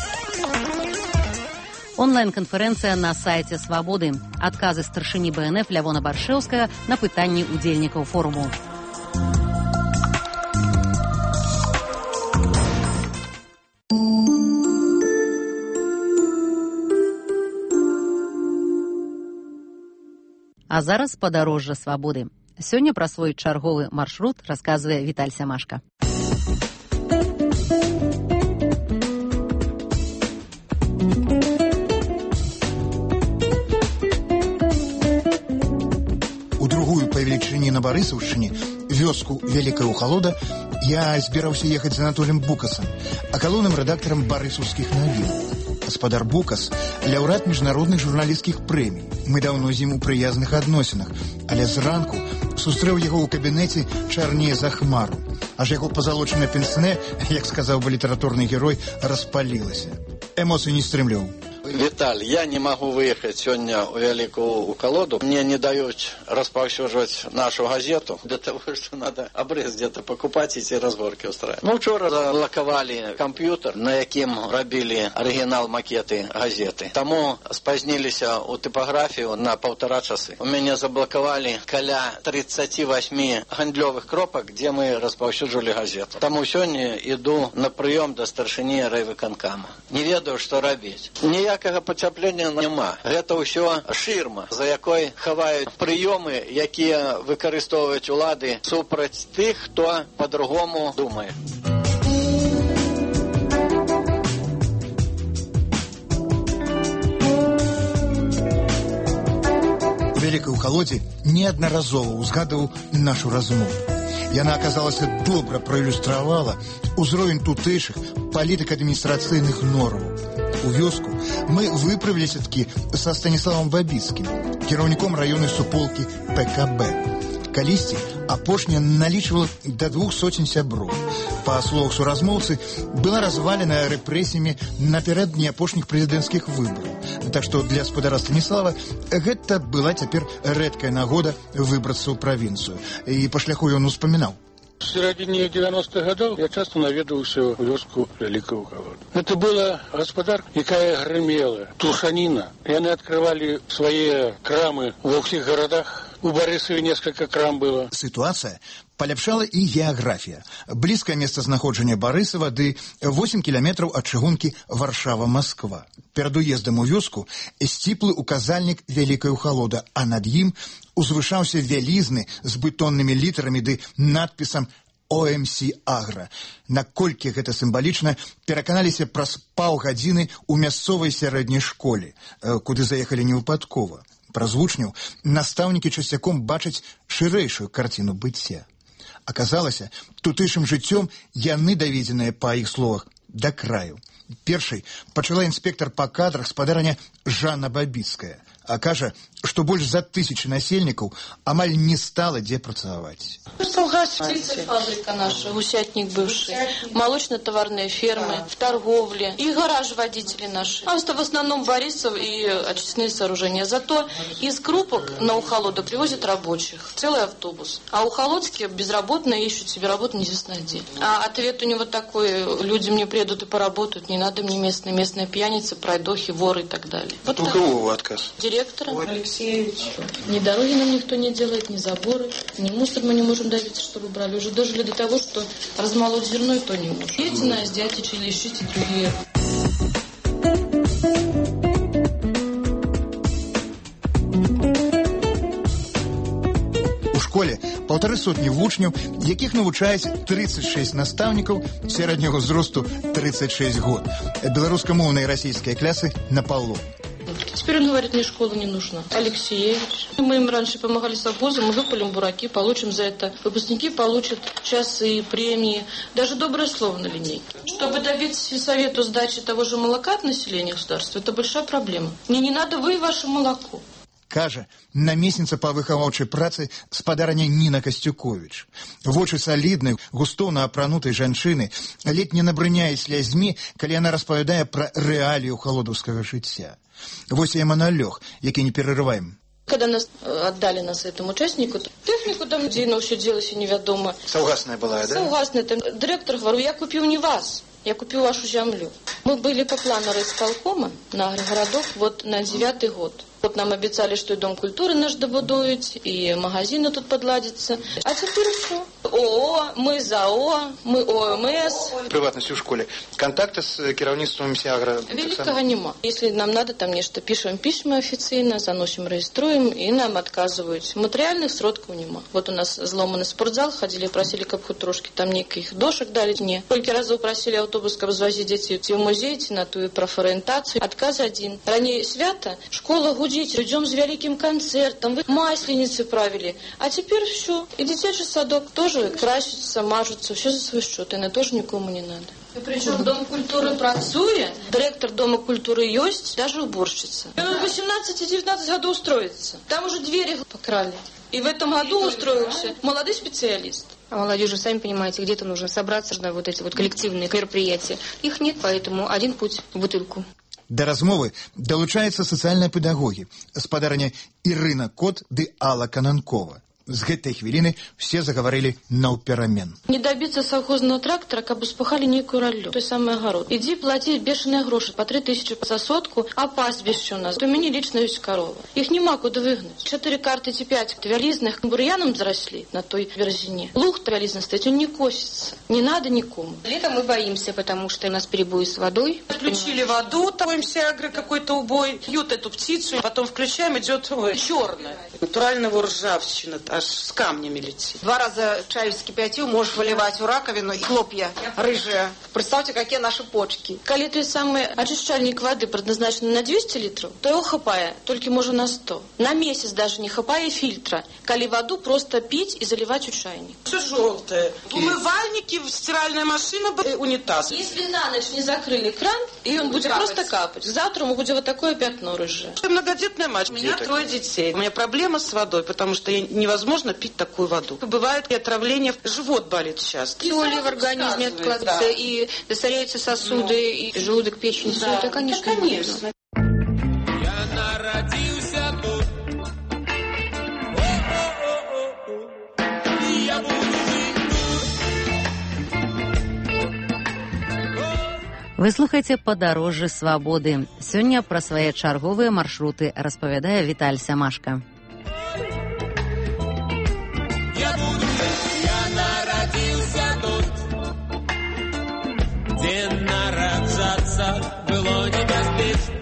Онлайн-канферэнцыя на сайце «Свабоды». Адказы старшыні бэ эн эф Лявона Баршэўскага на пытанні удзельнікаў форуму. А зараз падарожжа свабоды. Сёння пра свой чарговы маршрут расказвае Віталь Сямашка. У другую па велічыні на Барысаўшчыне, вёску Вялікая Ухалода, я збіраўся ехаць з Анатолем Букасам, акалоўным рэдактарам барысаўскіх навін. гаспадар Букас лаўрэат міжнародных журналісцкіх прэмій. Мы даўно з ім у прыязных адносінах, але зранку сустрэў яго ў кабінеце чарнее за хмару. Аж яго пазалочанае пенсне, як сказаў бы літаратурны герой, распалілася. Эмоцыі не стрымліваў. Виталь, я не могу выехать сегодня в Великую Колоду. Мне не дают распаўсюджваць нашу газету. Для того, что надо обрез где-то покупать и эти разборки устраивать. Ну, вчера залаковали компьютер, на яким робили оригинал макеты газеты. Тому спознились у типографию на полтора часа. У меня заблоковали каля тридцати восьми гандлёвых кропок, где мы распаўсюджвали газету. Тому сегодня иду на прием до старшыні райвыканкама. Не ведаю, что робить. Ніякага пацяплення няма. Гэта ўсё шырма, за якой хаваюць прыёмы, якія выкарыстоўваюць улады супраць тых, хто па-другому думае. У Вялікай Халодзе неаднаразова ўзгадваў нашу размову. Яна аказалася добра праілюстравала ўзровень тутэйшых палітыка-адміністрацыйных нормаў. У вёску мы выправіліся-такі са Станіславам Бабіцкім, кіраўніком раённай суполкі Пэ Ка Бэ. Калісьці апошняя налічвала да двух соцень сяброў. Па словах суразмоўцы, была развалена рэпрэсіямі напярэдадні апошніх прэзідэнцкіх выбараў. Так што для гаспадара Станіслава гэта была цяпер рэдкая нагода выбрацца ў правінцыю. І па шляху ён успамінаў. В середине девяностых годов я часто наведывался в вёску Великого Колоду. Это была господарка, якая гремела, тушанина. И они открывали свои крамы во всех городах. У Борисове несколько крам было. Ситуация паляпшала і геаграфія. Блізкае месцазнаходжанне Барысава ды восемь кіламетраў ад чыгункі Варшава-Масква. Перад уездам у вёску сціплы указальнік Вялікая Халода, а над ім узвышаўся вялізны з бетоннымі літарамі ды надпісам О Эм Сі Агра. Наколькі гэта сімвалічна, пераканаліся праз паўгадзіны ў мясцовай сярэдняй школе, куды заехалі невыпадкова. Праз вучняў настаўнікі часцяком бачаць шырэйшую карціну быцця. Аказалася, тутэйшым жыццём яны даведзеныя, па іх словах, да краю. Першай пачала інспектар па кадрах спадарня Жанна Бабіцкая. А кажа, што больш за тысячи насельнікаў амаль не стала дзе працаваць. Фабрика наша, гусятник бывший, молочно-товарные фермы, в торговле и гараж водители наши. А в основном Борисов и очистные сооружения. Зато из Крупок на Ухолоду привозят рабочих, целый автобус. А Ухолодские безработные ищут себе работу неизвестно где. А ответ у него такой: люди мне приедут и поработают, не надо мне местные, местные пьяницы, пройдохи, воры и так далее. Вот у кого отказ? Директора. Алексеевич. Ни дороги нам никто не делает, ни заборы, ни мусор мы не можем добиться, чтобы брали. Уже дожили до того, что размолоть зерно и то не можем. Едьте на Аздятич или ищите другие. У школе полторы сотні вучняў, якіх навучаюць тридцать шесть настаўнікаў, сярэдняга ўзросту тридцать шесть год. Беларускамоўныя і расійскія клясы на полу. Теперь он говорит, мне школа не нужна. Алексеевич. Мы им раньше помогали с обозом, мы выпалим бураки, получим за это. Выпускники получат часы, премии, даже доброе слово на линейке. Чтобы добиться сельсовету сдачи того же молока от населения государства, это большая проблема. Мне не надо вы и ваше молоко. Кажа намесніца па выхаваўчай працы спадарня Ніна Касцюковіч. Вочы саліднай, густоўна апранутай жанчыны ледь не набрыняюць слязьмі, калі яна распавядае пра рэалію халодаўскага жыцця. Вось я маналёг, які не перерываем. Когда нас отдали нас этому участнику, технику там, где оно все делалось неведомо. Саўгасная была, да? Саўгасная. Там директор говорил, я купил не вас, я купил вашу землю. Мы были по плану райисполкома на агрогородок вот на девятый год. Вот нам обещали, что и дом культуры наш добудуют, и магазины тут подладятся. А теперь все. ООО, мы ЗАО, мы О Эм С. Приватность у школе. Контакты с кіраўніцтвом Сіагра? Великого нема. Если нам надо там нечто, пишем письма официально, заносим, региструем, и нам отказывают. Материальных сродков нема. Вот у нас зломанный спортзал, ходили, просили, как хоть трошки там неких дошек дали. Не. Сколько разов просили автобус, как развозить детей в музей, на ту профориентацию. Отказ один. Ранее свято, школа гудит. Идем с великим концертом, вы масленицы правили. А теперь все. И детячий садок тоже ухаживают, красятся, мажутся, все за свой счет, и на тоже никому не надо. И причем Дом культуры працует, директор Дома культуры есть, даже уборщица. И он в восемнадцать-девятнадцать году устроится. Там уже двери покрали. И в этом году устроился молодой специалист. А молодежи, сами понимаете, где-то нужно собраться на вот эти вот коллективные мероприятия. Их нет, поэтому один путь в бутылку. Да размовы долучаются социальные педагоги. Спадарня Ирина Кот ды Алла Кананкова. С гэтай хвилины все заговорили наўперамен. Не добиться совхозного трактора, как бы спахали некую роллю. То есть самый огород. Иди плати бешеные гроши по три тысячи за сотку, а пастбище у нас. У меня лично есть корова. Их нема куда выгнать. Четыре карты эти пять вялизных бурьяном заросли на той верзине. Луг-то вялизный стоит, он не косится. Не надо никому. Летом мы боимся, потому что у нас перебои с водой. Включили воду, там агро какой-то убой, пьют эту птицу, потом включаем, идет ой, черная. Натурального ржавчина. Аж с камнями летит. Два раза чаю вскипятил, можешь выливать в раковину, и хлопья рыжие. Представьте, какие наши почки. Коли той самый очищальник воды предназначен на двести литров, то его хапая только можно на сто. На месяц даже не хапая фильтра. Коли воду просто пить и заливать в чайник. Все желтое. Умывальники, стиральная машина, унитаз. Если на ночь не закрыли кран, и он будет капать. Просто капать. Завтра мы будем вот такое пятно рыжее. Я многодетная мать. У меня Деток. трое детей. У меня проблема с водой, потому что я невозможно Можно пить такую воду. Бывает и отравление, живот болит сейчас. Соли в организме откладываются, да. И засоряются сосуды, и желудок, печень, да. Все это, конечно, да, конечно. Я народился тут. И я буду жить тут. Вы слухаеце «Падарожжы свабоды». Сёння пра свае чарговыя маршруты распавядае Віталь Сямашка. Я буду жить, я народился тут, где нараджаться было небяспечна.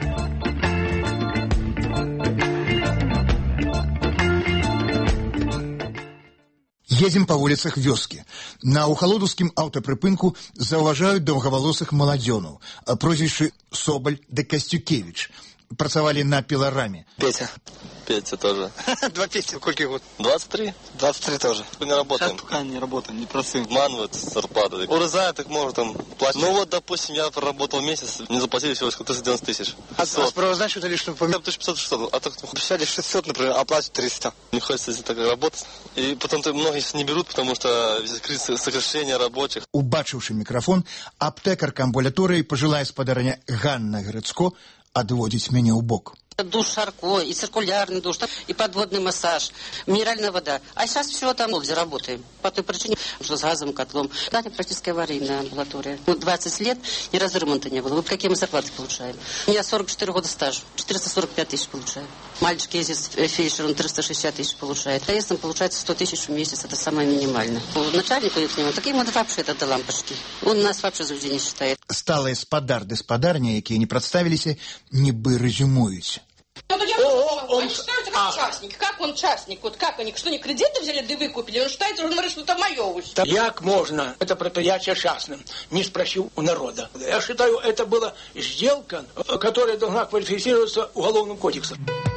Едем по улицах вёскі. На ухалодаўскім аўтапрыпынку заўважаюць доўгавалосых маладзёнаў, прозвішчы Соболь да Костюкевич. Працавалі на пилораме. Петя. Петя тоже. Два Петя. Сколько год? двадцать три. двадцать три тоже. Мы не работаем. Сейчас пока не работаем, не просым. Манвает зарплата. Урезает, так может там платить. Ну вот, допустим, я проработал месяц, мне заплатили всего триста девяносто тысяч. А справознать или что? тысяча пятьсот шестьсот. А так обещали шестьсот, например, а платят триста. Не хочется здесь так работать. И потом многие не берут, потому что кризис сокращения рабочих. Убачивший микрофон, аптекарка амбулатории, пожилая спадарня Ганна Грыцко, отводить меня у бок. Душ Шарко, и циркулярный душ, и подводный массаж, минеральная вода. А сейчас все там где работаем. По той причине, что с газовым котлом. Да, практически аварийная амбулатория. Вот двадцать лет, ни разу ремонта не было. Вот какие мы зарплаты получаем. У меня сорок четыре года стажа, четыреста сорок пять тысяч получаю. Мальчик ездит фельдшер, он триста шестьдесят тысяч получает. А если получается сто тысяч в месяц, это самое минимальное. Начальнику к нему, так ему вообще это до лампочки. Он нас вообще за людей не считает. Сталые спадар ды спадарня, якія не представились, нібы резюмуюць. Ну, я О, он, он считается как а. частник. Как он частник? Вот как они, что они кредиты взяли, да выкупили? Он считается, он говорит, что это мое уже. Як можно это предприятие частным, не спросил у народа? Я считаю, это была сделка, которая должна квалифицироваться уголовным кодексом.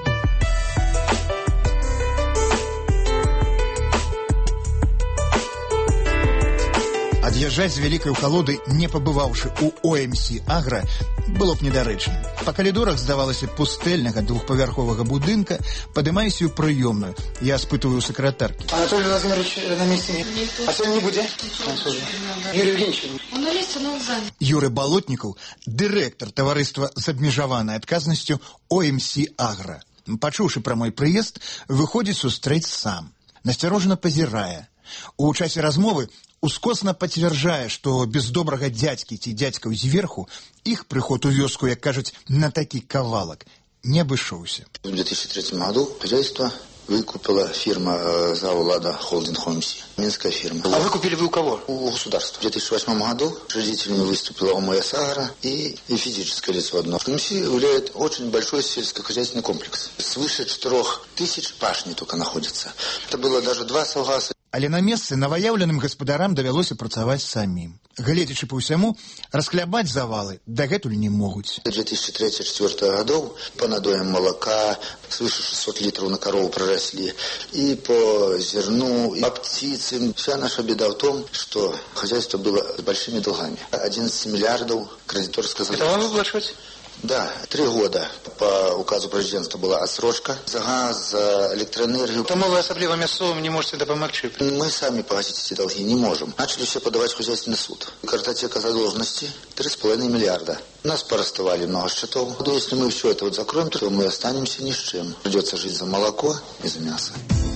Ад'язджаць з вялікай ухалоды, не пабываўшы ў О Эм Сі Агра, было б недарэчна. Па калідорах, здавалася, пустэльнага двухпавярховага будынка, падымаюся ў прыёмную. Я спытываю сакратаркі. Анатолий Владимирович на месте нет. А сегодня не будет? Юрий Евгеньевич. Он на месте, но он занят. Юрий Балотнікаў, дырэктар таварыства з абмежаванай адказнасцю О Эм Сі Агра. Пачуўшы пра мой прыезд, выходзіць сустрэць сам. Насцярожана пазірае. У часе размовы ускосна пацвярджае, што без добрага дзядзькі ці дзядзькаў зверху іх прыход у вёску, як кажуць, на такі кавалак не абышоўся. В две тысячи третьем году хозяйство выкупила фирма Заулада Холдинг Хомси. Минская фирма. А выкупили вы у кого? У государства. В две тысячи восьмом году учредителями выступила О Эм Эс Агра и, и физическое лицо одно. Хомси являет очень большой сельскохозяйственный комплекс. Свыше четырех тысяч пашни только находится. Это было даже два савгаса. Але на месцы наваяўленым гаспадарам давялося працаваць самім. Гледзячы па ўсяму, расхлябаць завалы дагэтуль не могуць. две тысячи третьего — две тысячи четвёртого годов по надоям молока свыше шестьсот литров на корову проросли. И по зерну, и по птице. Вся наша беда в том, что хозяйство было с большими долгами. одиннадцать миллиардов кредитор сказал. Это вам выплачивать? Да, три года по указу президента была отсрочка за газ, за электроэнергию. Тому вы особливыми суммами не можете допомогти? Мы сами погасить эти долги не можем. Начали все подавать в хозяйственный суд. Картотека задолженности три с половиной миллиарда. Нас порастовали много счетов. Если мы все это вот закроем, то мы останемся ни с чем. Придется жить за молоко и за мясо.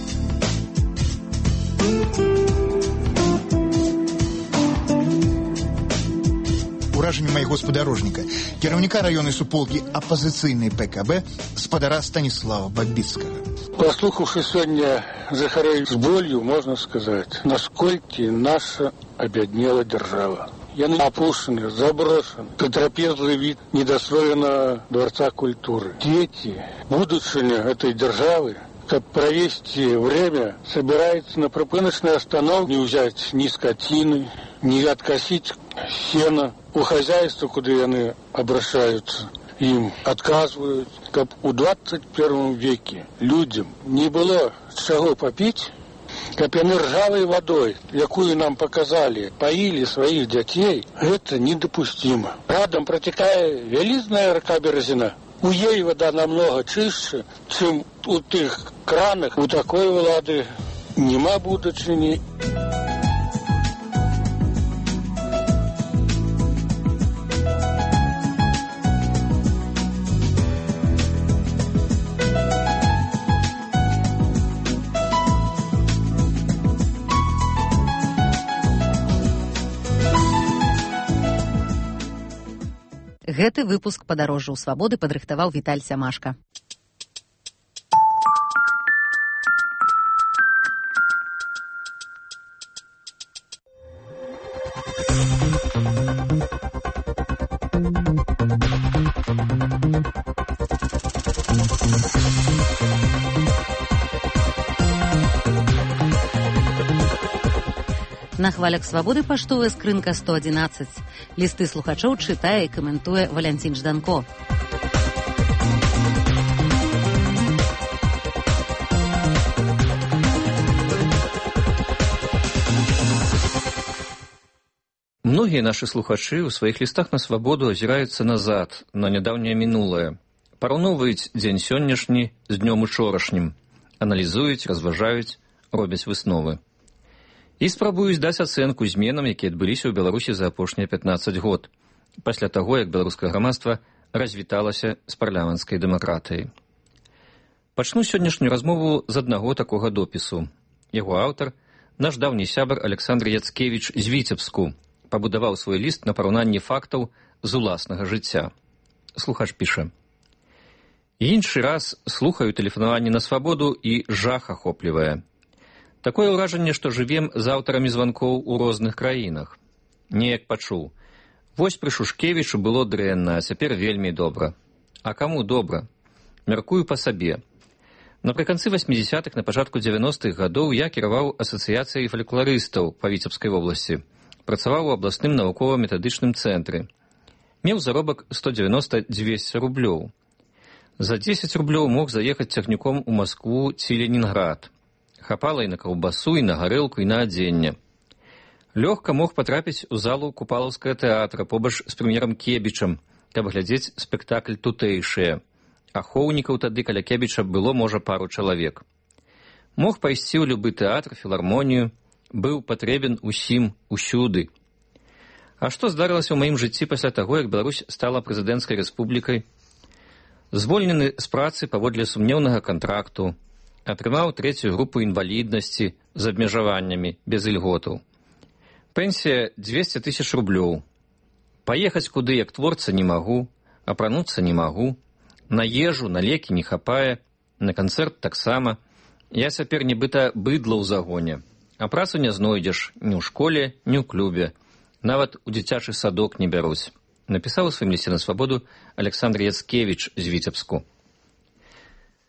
Уражанне майго спадарожніка, кіраўніка раённай суполкі апазіцыйнай ПКБ спадара Станіслава Бабіцкага. Послухавши сёння Захарэй з болью, можна сказаць, насколькі наша абяднела дзяржава. Яны апушаны, заброшаны, катрапезлы від недастроенага дворца культуры. Дети, будучыня этой державы, как провести время, собирается на пропыночной остановке, не взять ни скотины, не откосить сено. У хозяйства, куда они обращаются, им отказывают. Как у двадцать первом веке людям не было чего попить, как они ржавой водой, якую нам показали, поили своих детей, это недопустимо. Рядом протекает велизная река Березина. У ей вода намного чище, чем у тых кранах. У такой влады нема будучыні. Гэты выпуск падарожжаў свабоды падрыхтаваў Віталь Сямашка. На хвалях свабоды паштовая скрынка сто одиннадцать. Лісты слухачоў чытае і каментуе Валянцін Жданко. Многія нашы слухачы ў сваіх лістах на свабоду азіраюцца назад, на нядаўняе мінулае. Параўноўваюць дзень сённяшні з днём учорашнім. Аналізуюць, разважаюць, робяць высновы. І спрабуюць даць ацэнку зменам, якія адбыліся ў Беларусі за апошнія пятнаццаць год, пасля таго, як беларускае грамадства развіталася з парламенцкай дэмакратыяй. Пачну сённяшнюю размову з аднаго такога допісу. Яго аўтар, наш даўні сябар Александр Яцкевіч з Віцебску, пабудаваў свой ліст на параўнанні фактаў з уласнага жыцця. Слухач піша: «Іншы раз слухаю тэлефанаванне на свабоду і жах ахоплівае. Такое ўражанне, што жывем з аўтарамі званкоў у розных краінах. Неяк пачуў. Вось пры Шушкевічу было дрэнна, а цяпер вельмі добра. А каму добра? Мяркую па сабе. Напрыканцы васьмідзясятых, на пачатку дзевяностых гадоў я кіраваў асацыяцыяй фалькларыстаў па Віцебскай вобласці. Працаваў у абласным навукова-метадычным цэнтры. Меў заробак сто дзевяноста - дзвесце рублёў. За дзесяць рублёў мог заехаць цягніком у Маскву ці Ленінград. Хапала і на каўбасу, і на гарэлку, і на адзенне. Лёгка мог патрапіць у залу Купалаўскага тэатра побач з прэм'ерам Кебічам, каб глядзець спектакль тутэйшыя. Ахоўнікаў тады каля Кебіча было, можа, пару чалавек. Мог пайсці ў любы тэатр, філармонію, быў патрэбен усім, усюды. А што здарылася ў маім жыцці пасля таго, як Беларусь стала прэзідэнцкай рэспублікай? Звольнены з працы паводле сумнеўнага кантракту, атрымаў трэцюю групу інваліднасці з абмежаваннямі, без ільготаў. Пенсія дзвесце тысяч рублёў. Паехаць куды, як творца, не магу, апрануцца не магу, на ежу, на лекі не хапае, на канцэрт таксама. Я цяпер нібыта быдла ў загоне, а працу не знойдзеш ні ў школе, ні ў клубе, нават у дзіцячы садок не бяруць. Напісаў у сваім лісце на свабоду Александр Яцкевіч з Віцебску.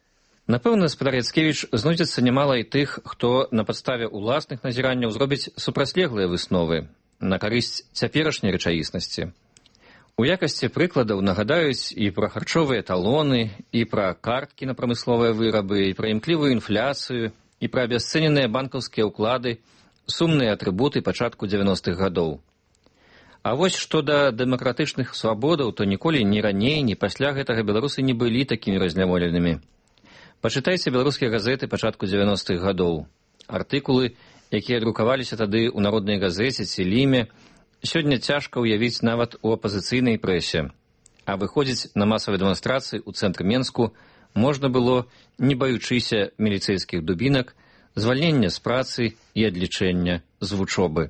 Напэўна, спадар Яцкевіч, знойдзецца нямала і тых, хто на падставе ўласных назіранняў зробіць супрацьлеглыя высновы на карысць цяперашняй рэчаіснасці. У якасці прыкладаў нагадаюць і пра харчовыя талоны, і пра карткі на прамысловыя вырабы, і пра імклівую інфляцыю, і пра абясцэненыя банкаўскія ўклады, сумныя атрыбуты пачатку дзевяностых гадоў. А вось што да дэмакратычных свабодаў, то ніколі ні раней, ні пасля гэтага беларусы не былі такімі разняволенымі. Пачытайце беларускія газеты пачатку дзевяностых гадоў. Артыкулы, якія друкаваліся тады ў народнай газеце ці ліме, сёння цяжка ўявіць нават у апазіцыйнай прэсе. А выходзіць на масавыя дэманстрацыі ў цэнтры Менску можна было, не баючыся міліцэйскіх дубінак, звальнення з працы і адлічэння з вучобы.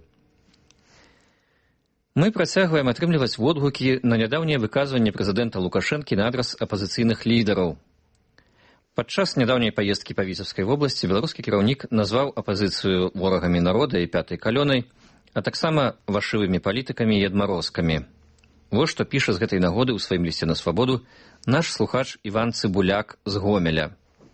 Мы працягваем атрымліваць водгукі на нядаўняе выказванне прэзідэнта Лукашэнкі на адрас апазіцыйных лідараў. Падчас нядаўняй паездкі па Віцебскай вобласці беларускі кіраўнік назваў апазіцыю ворагамі народа і пятай калёнай, а таксама вашывымі палітыкамі і адмарозкамі. Вось што піша з гэтай нагоды ў сваім лісце на свабоду наш слухач Іван Цыбуляк з Гомеля.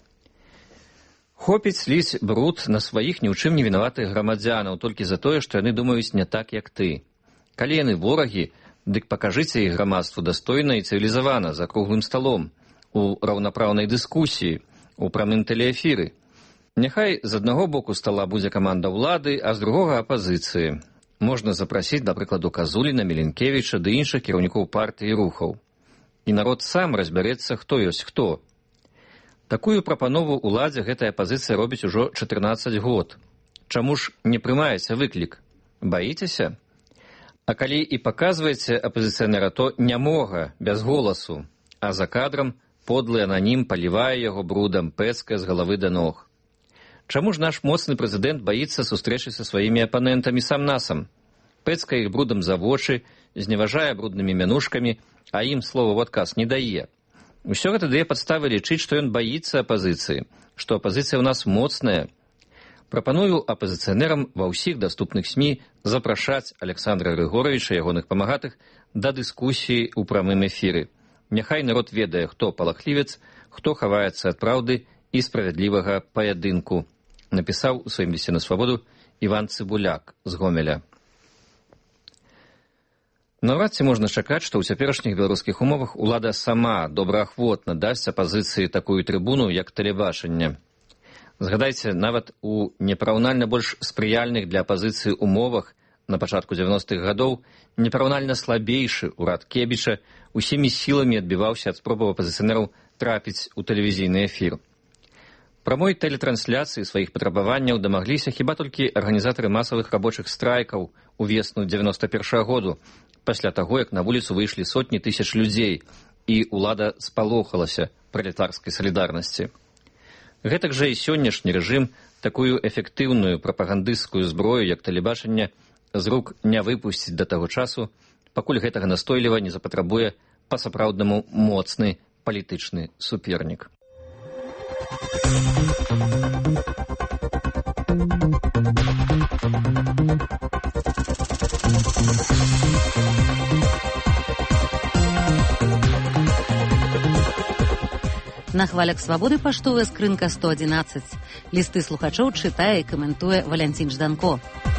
Хопіць ліць бруд на сваіх ні ў чым не вінаватых грамадзянаў толькі за тое, што яны думаюць не так, як ты. Калі яны ворагі, дык пакажыце іх грамадству дастойна і цывілізавана за круглым сталом, у раўнапраўнай дыскусіі, у прамым тэлеэфіры. Няхай з аднаго боку стала будзе каманда ўлады, а з другога апазіцыі. Можна запрасіць, да прыкладу, Казуліна, Міленкевіча ды іншых кіраўнікоў партый і рухаў. І народ сам разбярэцца, хто ёсць хто. Такую прапанову ўладзе гэтая апазіцыя робіць ужо чатырнаццаць год. Чаму ж не прымаецца выклік? Баіцеся? А калі і паказваеце апазіцыянера, то нямога, без голасу, а за кадрам подлы ананім палівае яго брудам, пэцкае з галавы да ног. Чаму ж наш моцны прэзідэнт баіцца сустрэчы са сваімі апанентамі сам-насам? Пэцкае іх брудам за вочы, зневажае бруднымі мянушкамі, а ім слова ў адказ не дае. Усё гэта дае падставы лічыць, што ён баіцца апазіцыі, што апазіцыя ў нас моцная. Прапаную апазіцыянерам ва ўсіх даступных СМІ запрашаць Александра Грыгоровича і ягоных памагатых да дыскусіі ў прамым эфіры. Няхай народ ведае, хто палахлівец, хто хаваецца ад праўды і справядлівага паядынку, напісаў у сваім лісце на свабоду Іван Цыбуляк з Гомеля. Наўрад ці можна чакаць, што ў цяперашніх беларускіх умовах улада сама добраахвотна дасць апазіцыі такую трыбуну, як тэлебачанне. Згадайце, нават у непараўнальна больш спрыяльных для апазіцыі умовах на пачатку дзевяностых гадоў непараўнальна слабейшы ўрад Кебіча усімі сіламі адбіваўся ад спробаў апазіцыянераў трапіць у тэлевізійны эфір. Прамой тэлетрансляцыі сваіх патрабаванняў дамагліся хіба толькі арганізатары масавых рабочых страйкаў у весну дзевяноста першага году, пасля таго, як на вуліцу выйшлі сотні тысяч людзей, і ўлада спалохалася пралетарскай салідарнасці. Гэтак жа і сённяшні рэжым такую эфектыўную прапагандысцкую зброю, як тэлебачанне, з рук не выпусціць да таго часу, пакуль гэтага настойліва не запатрабуе па-сапраўднаму моцны палітычны супернік. На хвалях свабоды паштовая скрынка сто адзінаццаць. Лісты слухачоў чытае і каментуе Валянцін Жданко.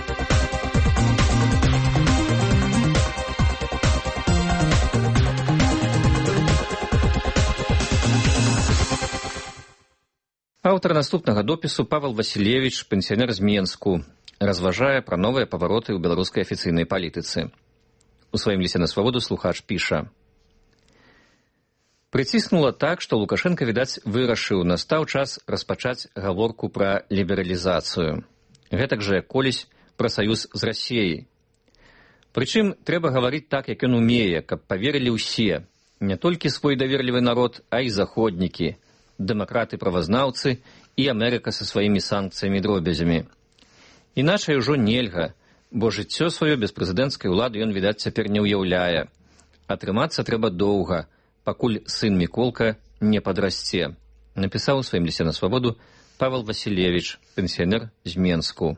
Аўтар наступнага допісу Павел Васілевіч, пенсіянер з Менску, разважае пра новыя павароты ў беларускай афіцыйнай палітыцы. У сваім лісце на свабоду слухач піша: «Прыціснула так, што Лукашенко, відаць, вырашыў, настаў час распачаць гаворку пра лібералізацыю. Гэтак жа, колісь, пра саюз з Расіяй. Прычым, трэба гаварыць так, як ён умее, каб паверылі ўсе, не толькі свой даверлівы народ, а і заходнікі, дэмакраты-правазнаўцы і Амерыка са сваімі санкцыямі і дробязямі. Іначай ужо нельга, бо жыццё сваё без прэзідэнцкай улады ён, відаць, цяпер не ўяўляе. Атрымацца трэба доўга, пакуль сын Міколка не падрасце», напісаў у сваім лісце на свабоду Павел Васілевіч, пенсіянер з Менску.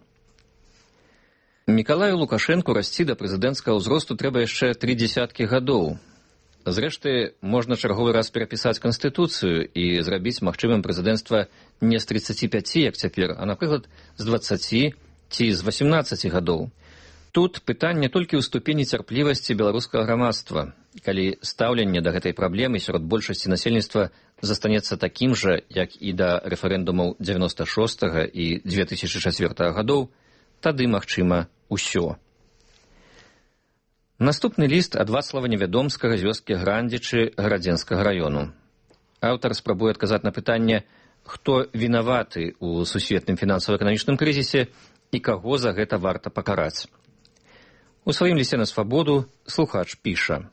Мікалаю Лукашэнку расці да прэзідэнцкага ўзросту трэба яшчэ тры дзесяткі гадоў. Зрэшты, можна чарговы раз перапісаць Канстытуцыю і зрабіць магчымым прэзідэнцтва не з тридцати пяти, як цяпер, а, напрыклад, з двадцати ці з восемнадцати гадоў. Тут пытанне толькі ў ступені цярплівасці беларускага грамадства. Калі стаўленне да гэтай праблемы сярод большасці насельніцтва застанецца такім жа, як і да рэферэндумаў дзевяноста шостага і две тысячи чацвёртага гадоў, тады магчыма ўсё. Наступны ліст ад Вацлава Невядомскага з вёскі Грандзічы Гарадзенскага раёну. Аўтар спрабуе адказаць на пытанне, хто вінаваты ў сусветным фінансава-эканамічным крызісе і каго за гэта варта пакараць. У сваім лісце на свабоду слухач піша: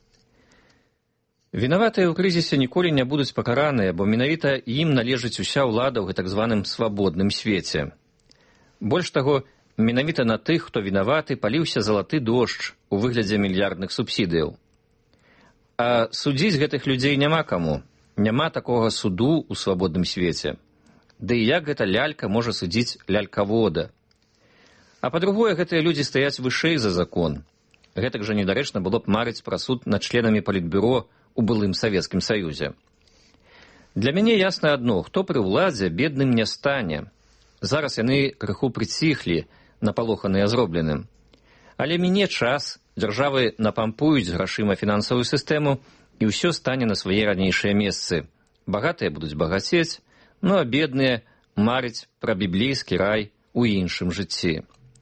«Вінаватыя ў крызісе ніколі не будуць пакараныя, бо менавіта ім належыць уся ўлада ў гэтак званым свабодным свеце. Больш таго, менавіта на тых, хто вінаваты, паліўся залаты дождж у выглядзе мільярдных субсідыяў. А судзіць гэтых людзей няма каму. Няма такога суду ў свабодным свеце. Ды і як гэта лялька можа судзіць лялькавода? А па-другое, гэтыя людзі стаяць вышэй за закон. Гэтак жа недарэчна было б марыць пра суд над членамі палітбюро у былым Савецкім Саюзе. Для мяне ясна адно, хто пры ўладзе бедным не стане. Зараз яны крыху прыціхлі, напалоханыя зробленым. Але міне час, дзяржавы напампуюць грашыма фінансавую сістэму, і ўсё стане на свае ранейшыя месцы. Багатыя будуць багацець, ну а бедныя марыць пра біблейскі рай у іншым жыцці».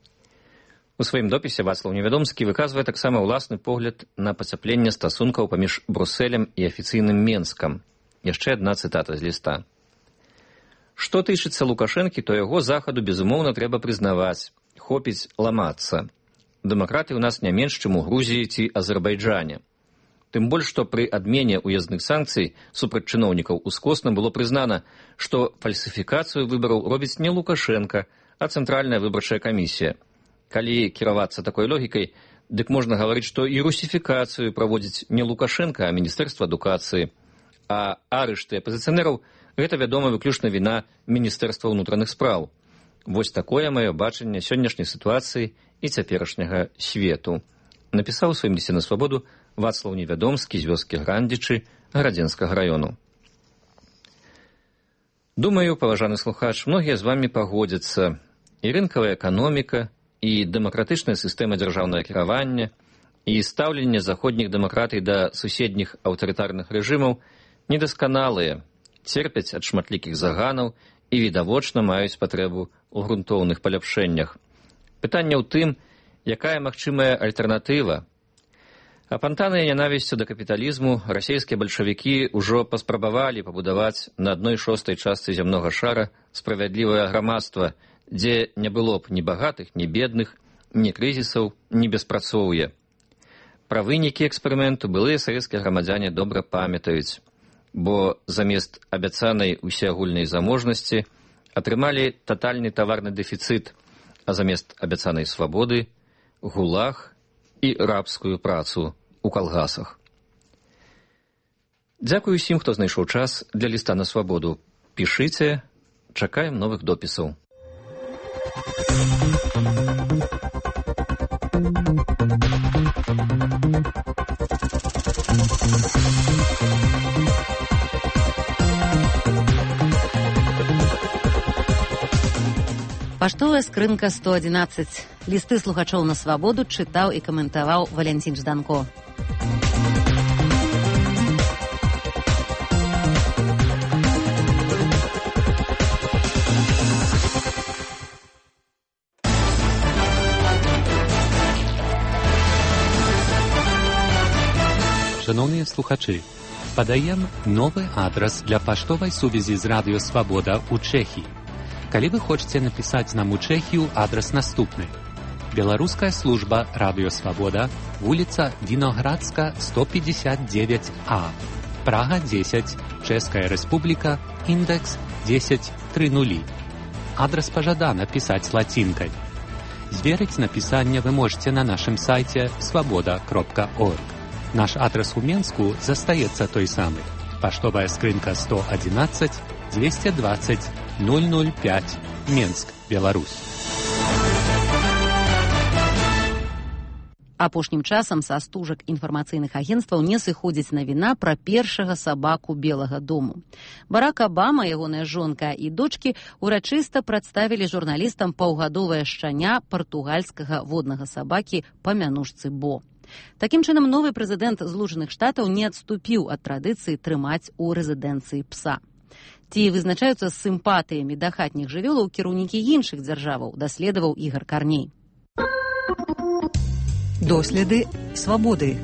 У сваім допісе Вацлаў Невядомскі выказвае таксама ўласны погляд на пацяпленне стасункаў паміж Брусэлем і афіцыйным Менскам. Яшчэ адна цытата з ліста. «Што тычыцца Лукашэнкі, то яго захаду, безумоўна, трэба прызнаваць. Хопіць ламацца. Дэмакраты ў нас не менш, чым у Грузіі ці Азербайджане. Тым больш, што пры адмене ўязных санкцый супраць чыноўнікаў ускосна было прызнана, што фальсіфікацыю выбараў робіць не Лукашенка, а Цэнтральная выбарчая камісія. Калі кіравацца такой логікай, дык можна гаварыць, што і русіфікацыю праводзіць не Лукашенка, а Міністэрства адукацыі. А арышты апазіцыянераў – гэта, вядома, выключна віна Міністэрства ўнутраных спраў. Вось такое маё бачанне сённяшняй сітуацыі і цяперашняга свету. Напісаў у сваім лісце на свабоду Вацлаў Невядомскі з вёскі Грандзічы Гарадзенскага раёну. Думаю, паважаны слухач, многія з вамі пагодзяцца. І рынкавая эканоміка, і дэмакратычная сістэма дзяржаўнага кіравання, і стаўленне заходніх дэмакратый да суседніх аўтарытарных рэжымаў недасканалыя, церпяць ад шматлікіх заганаў і відавочна маюць патрэбу ў грунтоўных паляпшэннях. Пытанне ў тым, якая магчымая альтэрнатыва. Апантаныя нянавісцю да капіталізму расійскія бальшавікі ўжо паспрабавалі пабудаваць на адной шостай частцы зямнога шара справядлівае грамадства, дзе не было б ні багатых, ні бедных, ні крызісаў, ні беспрацоўя. Пра вынікі эксперыменту былыя савецкія грамадзяне добра памятаюць, бо замест абяцанай усеагульнай заможнасці атрымалі татальны таварны дэфіцыт, а замест абяцанай свабоды – гулаг і рабскую працу ў калгасах. Дзякую усім, хто знайшоў час для ліста на свабоду. Пішыце, чакаем новых допісаў. Паштовая скрынка сто адзінаццаць. Лісты слухачоў на свабоду чытаў і каментаваў Валянцін Жданко. Шановні слухачі, падаем новы адрас для паштовай сувязі з Радыё Свабода ў Чэхіі. Калі вы хочаце напісаць нам у Чэхію, адрас наступны. Беларуская служба Радыё Свабода, вуліца Віноградска, сто пятьдесят девять А, Прага десять, Чэшская Рэспубліка, індекс десять тридцать. Адрас пажадана пісаць лацінкай. Зверыць напісанне вы можете на нашым сайце свабода кропка орг. Наш адрес у Менску застаецца той самы. Паштовая скрынка сто адзінаццаць двести двадцать ноль ноль пять, Менск, Беларусь. Апошнім часам са стужак інфармацыйных агенцтваў не сыходзіць навіна пра першага сабаку Белага дому. Барак Абама, ягоная жонка і дочкі урачыста прадставілі журналістам паўгадовае шчаня партугальскага воднага сабакі па мянушцы Бо. Такім чынам, новы прэзідэнт Злучаных Штатаў не адступіў ад традыцыі трымаць у рэзідэнцыі пса. Ці вызначаюцца з сімпатыямі да хатніх жывёлаў кіраўнікі іншых дзяржаваў, даследаваў Ігар Карней. Доследы свабоды.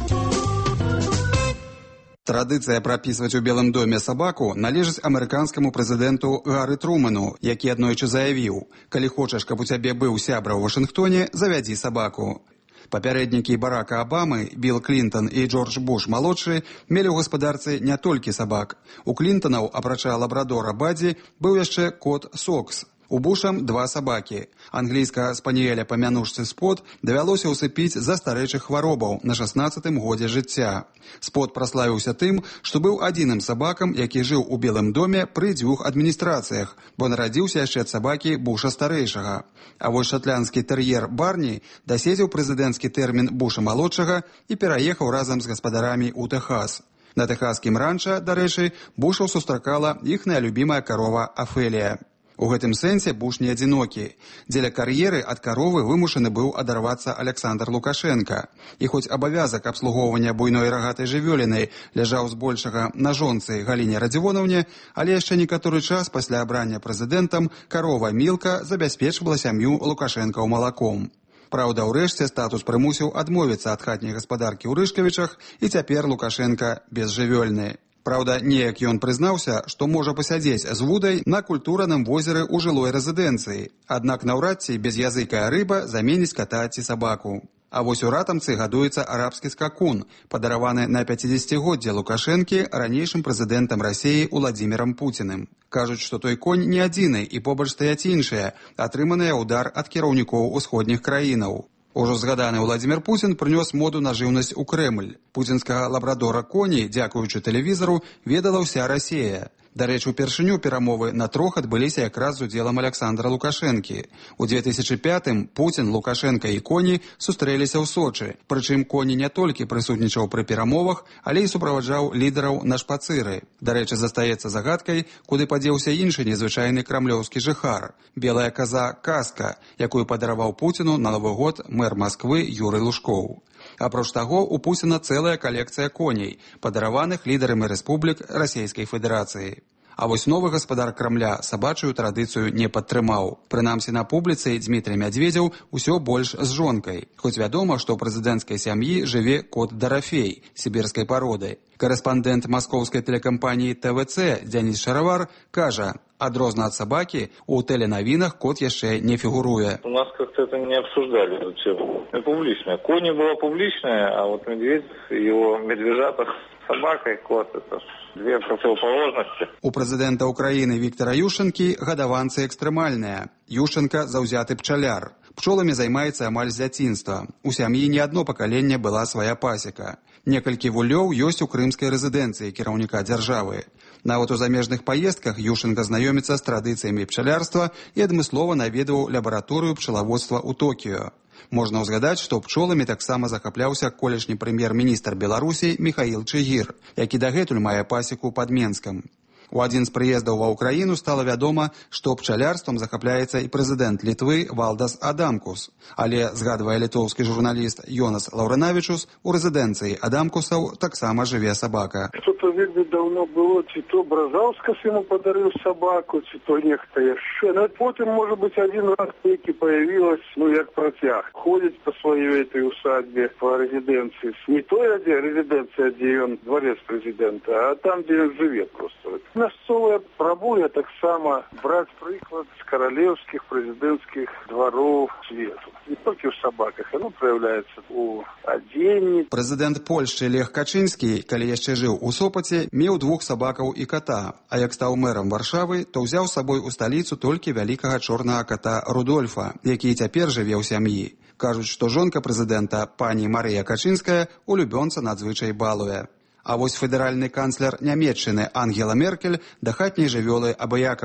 Традыцыя прапісваць у Белым доме сабаку належыць амерыканскаму прэзідэнту Гары Труману, які аднойчы заявіў: «Калі хочаш, каб у цябе быў сябра ў Вашынгтоне, завядзі сабаку». Папярэднікі Барака Абамы, Білл Клінтон і Джордж Буш малодшы мелі ў гаспадарцы не толькі сабак. У Клінтонаў, апрача лабрадора Бадзі, быў яшчэ кот Сокс. У Бушам два сабакі. Англійскага спаніеля па мянушцы Спот давялося ўсыпіць за старэйшых хваробаў на шаснаццатым годзе жыцця. Спот праславіўся тым, што быў адзіным сабакам, які жыў у Белым доме пры дзвюх адміністрацыях, бо нарадзіўся яшчэ ад сабакі Буша старэйшага. А вось шатландскі тэр'ер Барні даседзеў прэзідэнцкі тэрмін Буша малодшага і пераехаў разам з гаспадарамі ў Тэхас. На тэхаскім ранча, дарэчы, Бушаў сустракала іхная любімая карова Афелія. У гэтым сэнсе Буш не адзінокі. Дзеля кар'еры ад каровы вымушаны быў адарвацца Аляксандр Лукашенка. І хоць абавязак абслугоўвання буйной рагатай жывёліны ляжаў збольшага на жонцы Галіне Радзівонаўне, але яшчэ некаторы час пасля абрання прэзідэнтам карова Мілка забяспечвала сям'ю Лукашенкаў малаком. Праўда, урэшце статус прымусіў адмовіцца ад хатняй гаспадаркі ў Рышкавічах, і цяпер Лукашенка безжывёльны. Праўда, неяк ён прызнаўся, што можа пасядзець з вудай на культураным возеры ў жылой рэзідэнцыі. Аднак наўрад ці безязыкая рыба заменіць ката ці сабаку. А вось у ратамцы гадуецца арабскі скакун, падараваны на пяцідзесяцігоддзе Лукашэнкі ранейшым прэзідэнтам Расіі Уладзімірам Пуціным. Кажуць, што той конь не адзіны і побач стаяць іншыя, атрыманыя ўдар ад кіраўнікоў усходніх краінаў. Ужо згаданы Уладзімір Пуцін прынёс моду на жыўнасць у Крэмль. Пуцінскага лабрадора коні, дзякуючы тэлевізару, ведала ўся Расія. Дарэчы, упершыню перамовы на трох адбыліся якраз з удзелам Аляксандра Лукашэнкі. У две тысячы пятым Пуцін, Лукашенка і коні сустрэліся ў Сочы. Прычым коні не толькі прысутнічаў пры перамовах, але і суправаджаў лідараў на шпацыры. Дарэчы, застаецца загадкай, куды падзеўся іншы незвычайны крамлёўскі жыхар – белая каза Каска, якую падараваў Пуціну на Новы год мэр Масквы Юрый Лужкоў. Апроч таго, у Пуціна цэлая калекцыя коней, падараваных лідарамі рэспублік Расійскай Федэрацыі. А вось новы гаспадар Крамля сабачую традыцыю не падтрымаў. Прынамсі, на публіцы Дзмітрый Мядзведзеў усё больш з жонкай. Хоць вядома, што ў прэзідэнцкай сям'і жыве кот Дарафей, сібірскай пароды. Карэспандэнт маскоўскай тэлекампаніі тэ вэ цэ Дзяніс Шаравар кажа, адрозна ад сабакі, у тэленавінах кот яшчэ не фігуруе. У нас как-то это не обсуждали, эту тему. Это публичная. Кони была публичная, а вот медведь, его медвежата, собака и кот, это две противоположности. У прэзідэнта Украіны Віктара Ющэнкі гадаванцы экстрэмальныя. Ющэнка заўзяты пчаляр. Пчоламі займаецца амаль з дзяцінства. У сям'і не адно пакаленне была свая пасека. Некалькі вулёў ёсць у крымскай рэзідэнцыі кіраўніка дзяржавы. Нават у замежных паездках Ющэнка знаёміцца з традыцыямі пчалярства і адмыслова наведваў лабараторыю пчалаводства ў Токіё. Можна ўзгадаць, што пчоламі таксама захапляўся колішні прэм'ер-міністр Беларусі Міхаіл Чыгір, які дагэтуль мае пасеку пад Менскам. У адзін з прыездаў ва ўкраіну стала вядома, што пчалярствам захапляецца і прэзідэнт Літвы Валдас Адамкус. Але, згадвае літоўскі журналіст Йонас Лаўрынавічус, у рэзідэнцыі Адамкусаў таксама жыве сабака. Что-то вельмі давно было, ці то Бразаўскас ему падарыў сабаку, ці то нехта яшчэ. Но потым, может быть, один раз таки появилась, ну, як працяг. Ходить по своей этой усадьбе, по резиденции. Не той резиденция, где он дворец президента, а там, где он живет просто. Мясцовая прабуе таксама браць прыклад з каралеўскіх прэзідэнцкіх двароў свету. Не толькі ў сабаках, оно праяўляецца ў адзенні. Прэзідэнт Польшчы Лех Качынскі, калі яшчэ жыў у Сопаце, меў двух сабакаў і ката, а як стаў мэрам Варшавы, то ўзяў з сабой у сталіцу толькі вялікага чорнага ката Рудольфа, які цяпер жыве ў сям'і. Кажуць, што жонка прэзідэнта, пані Марыя Качынская, улюбёнца надзвычай балуе. А вось федэральны канцлер Нямецчыны Ангела Меркель да хатняй жывёлы абыякавая.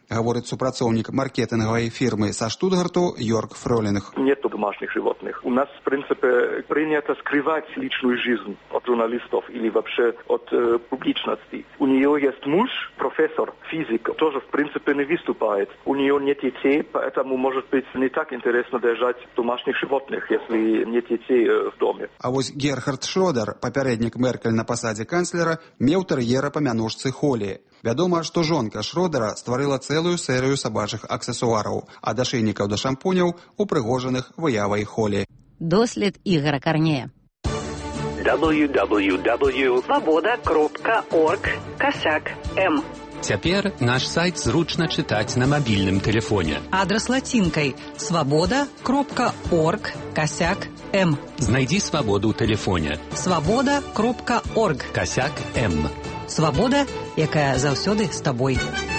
говорит супрацоўнік маркетингавой фирмы со Штутгарту Йорк Фролинг. Нету домашних животных. У нас, в принципе, принято скрывать личную жизнь от журналистов или вообще от э, публичности. У нее есть муж, профессор, физик, тоже, в принципе, не выступает. У нее нет детей, поэтому, может быть, не так интересно держать домашних животных, если нет детей э, в доме. А вот Герхард Шрёдер, папярэднік Меркель на пасадзе канцлера, меў тэр'ера па мянушцы Холі. Вядома, што жонка Шрёдера стварыла цэлую серыю сабачых аксесуараў, ад ашэйнікаў да шампуняў, упрыгожаных выявай Холі. Дослед Ігора Карнея. дабл ю дабл ю дабл ю точка свобода крапка орг косяк эм. Цяпер наш сайт зручна чытаць на мабільным тэлефоне. Адрас лацінкай свобода крапка орг косяк эм. Знайдзі свабоду ў тэлефоне. свобода крапка орг косяк эм. Свабода, якая заўсёды з табой.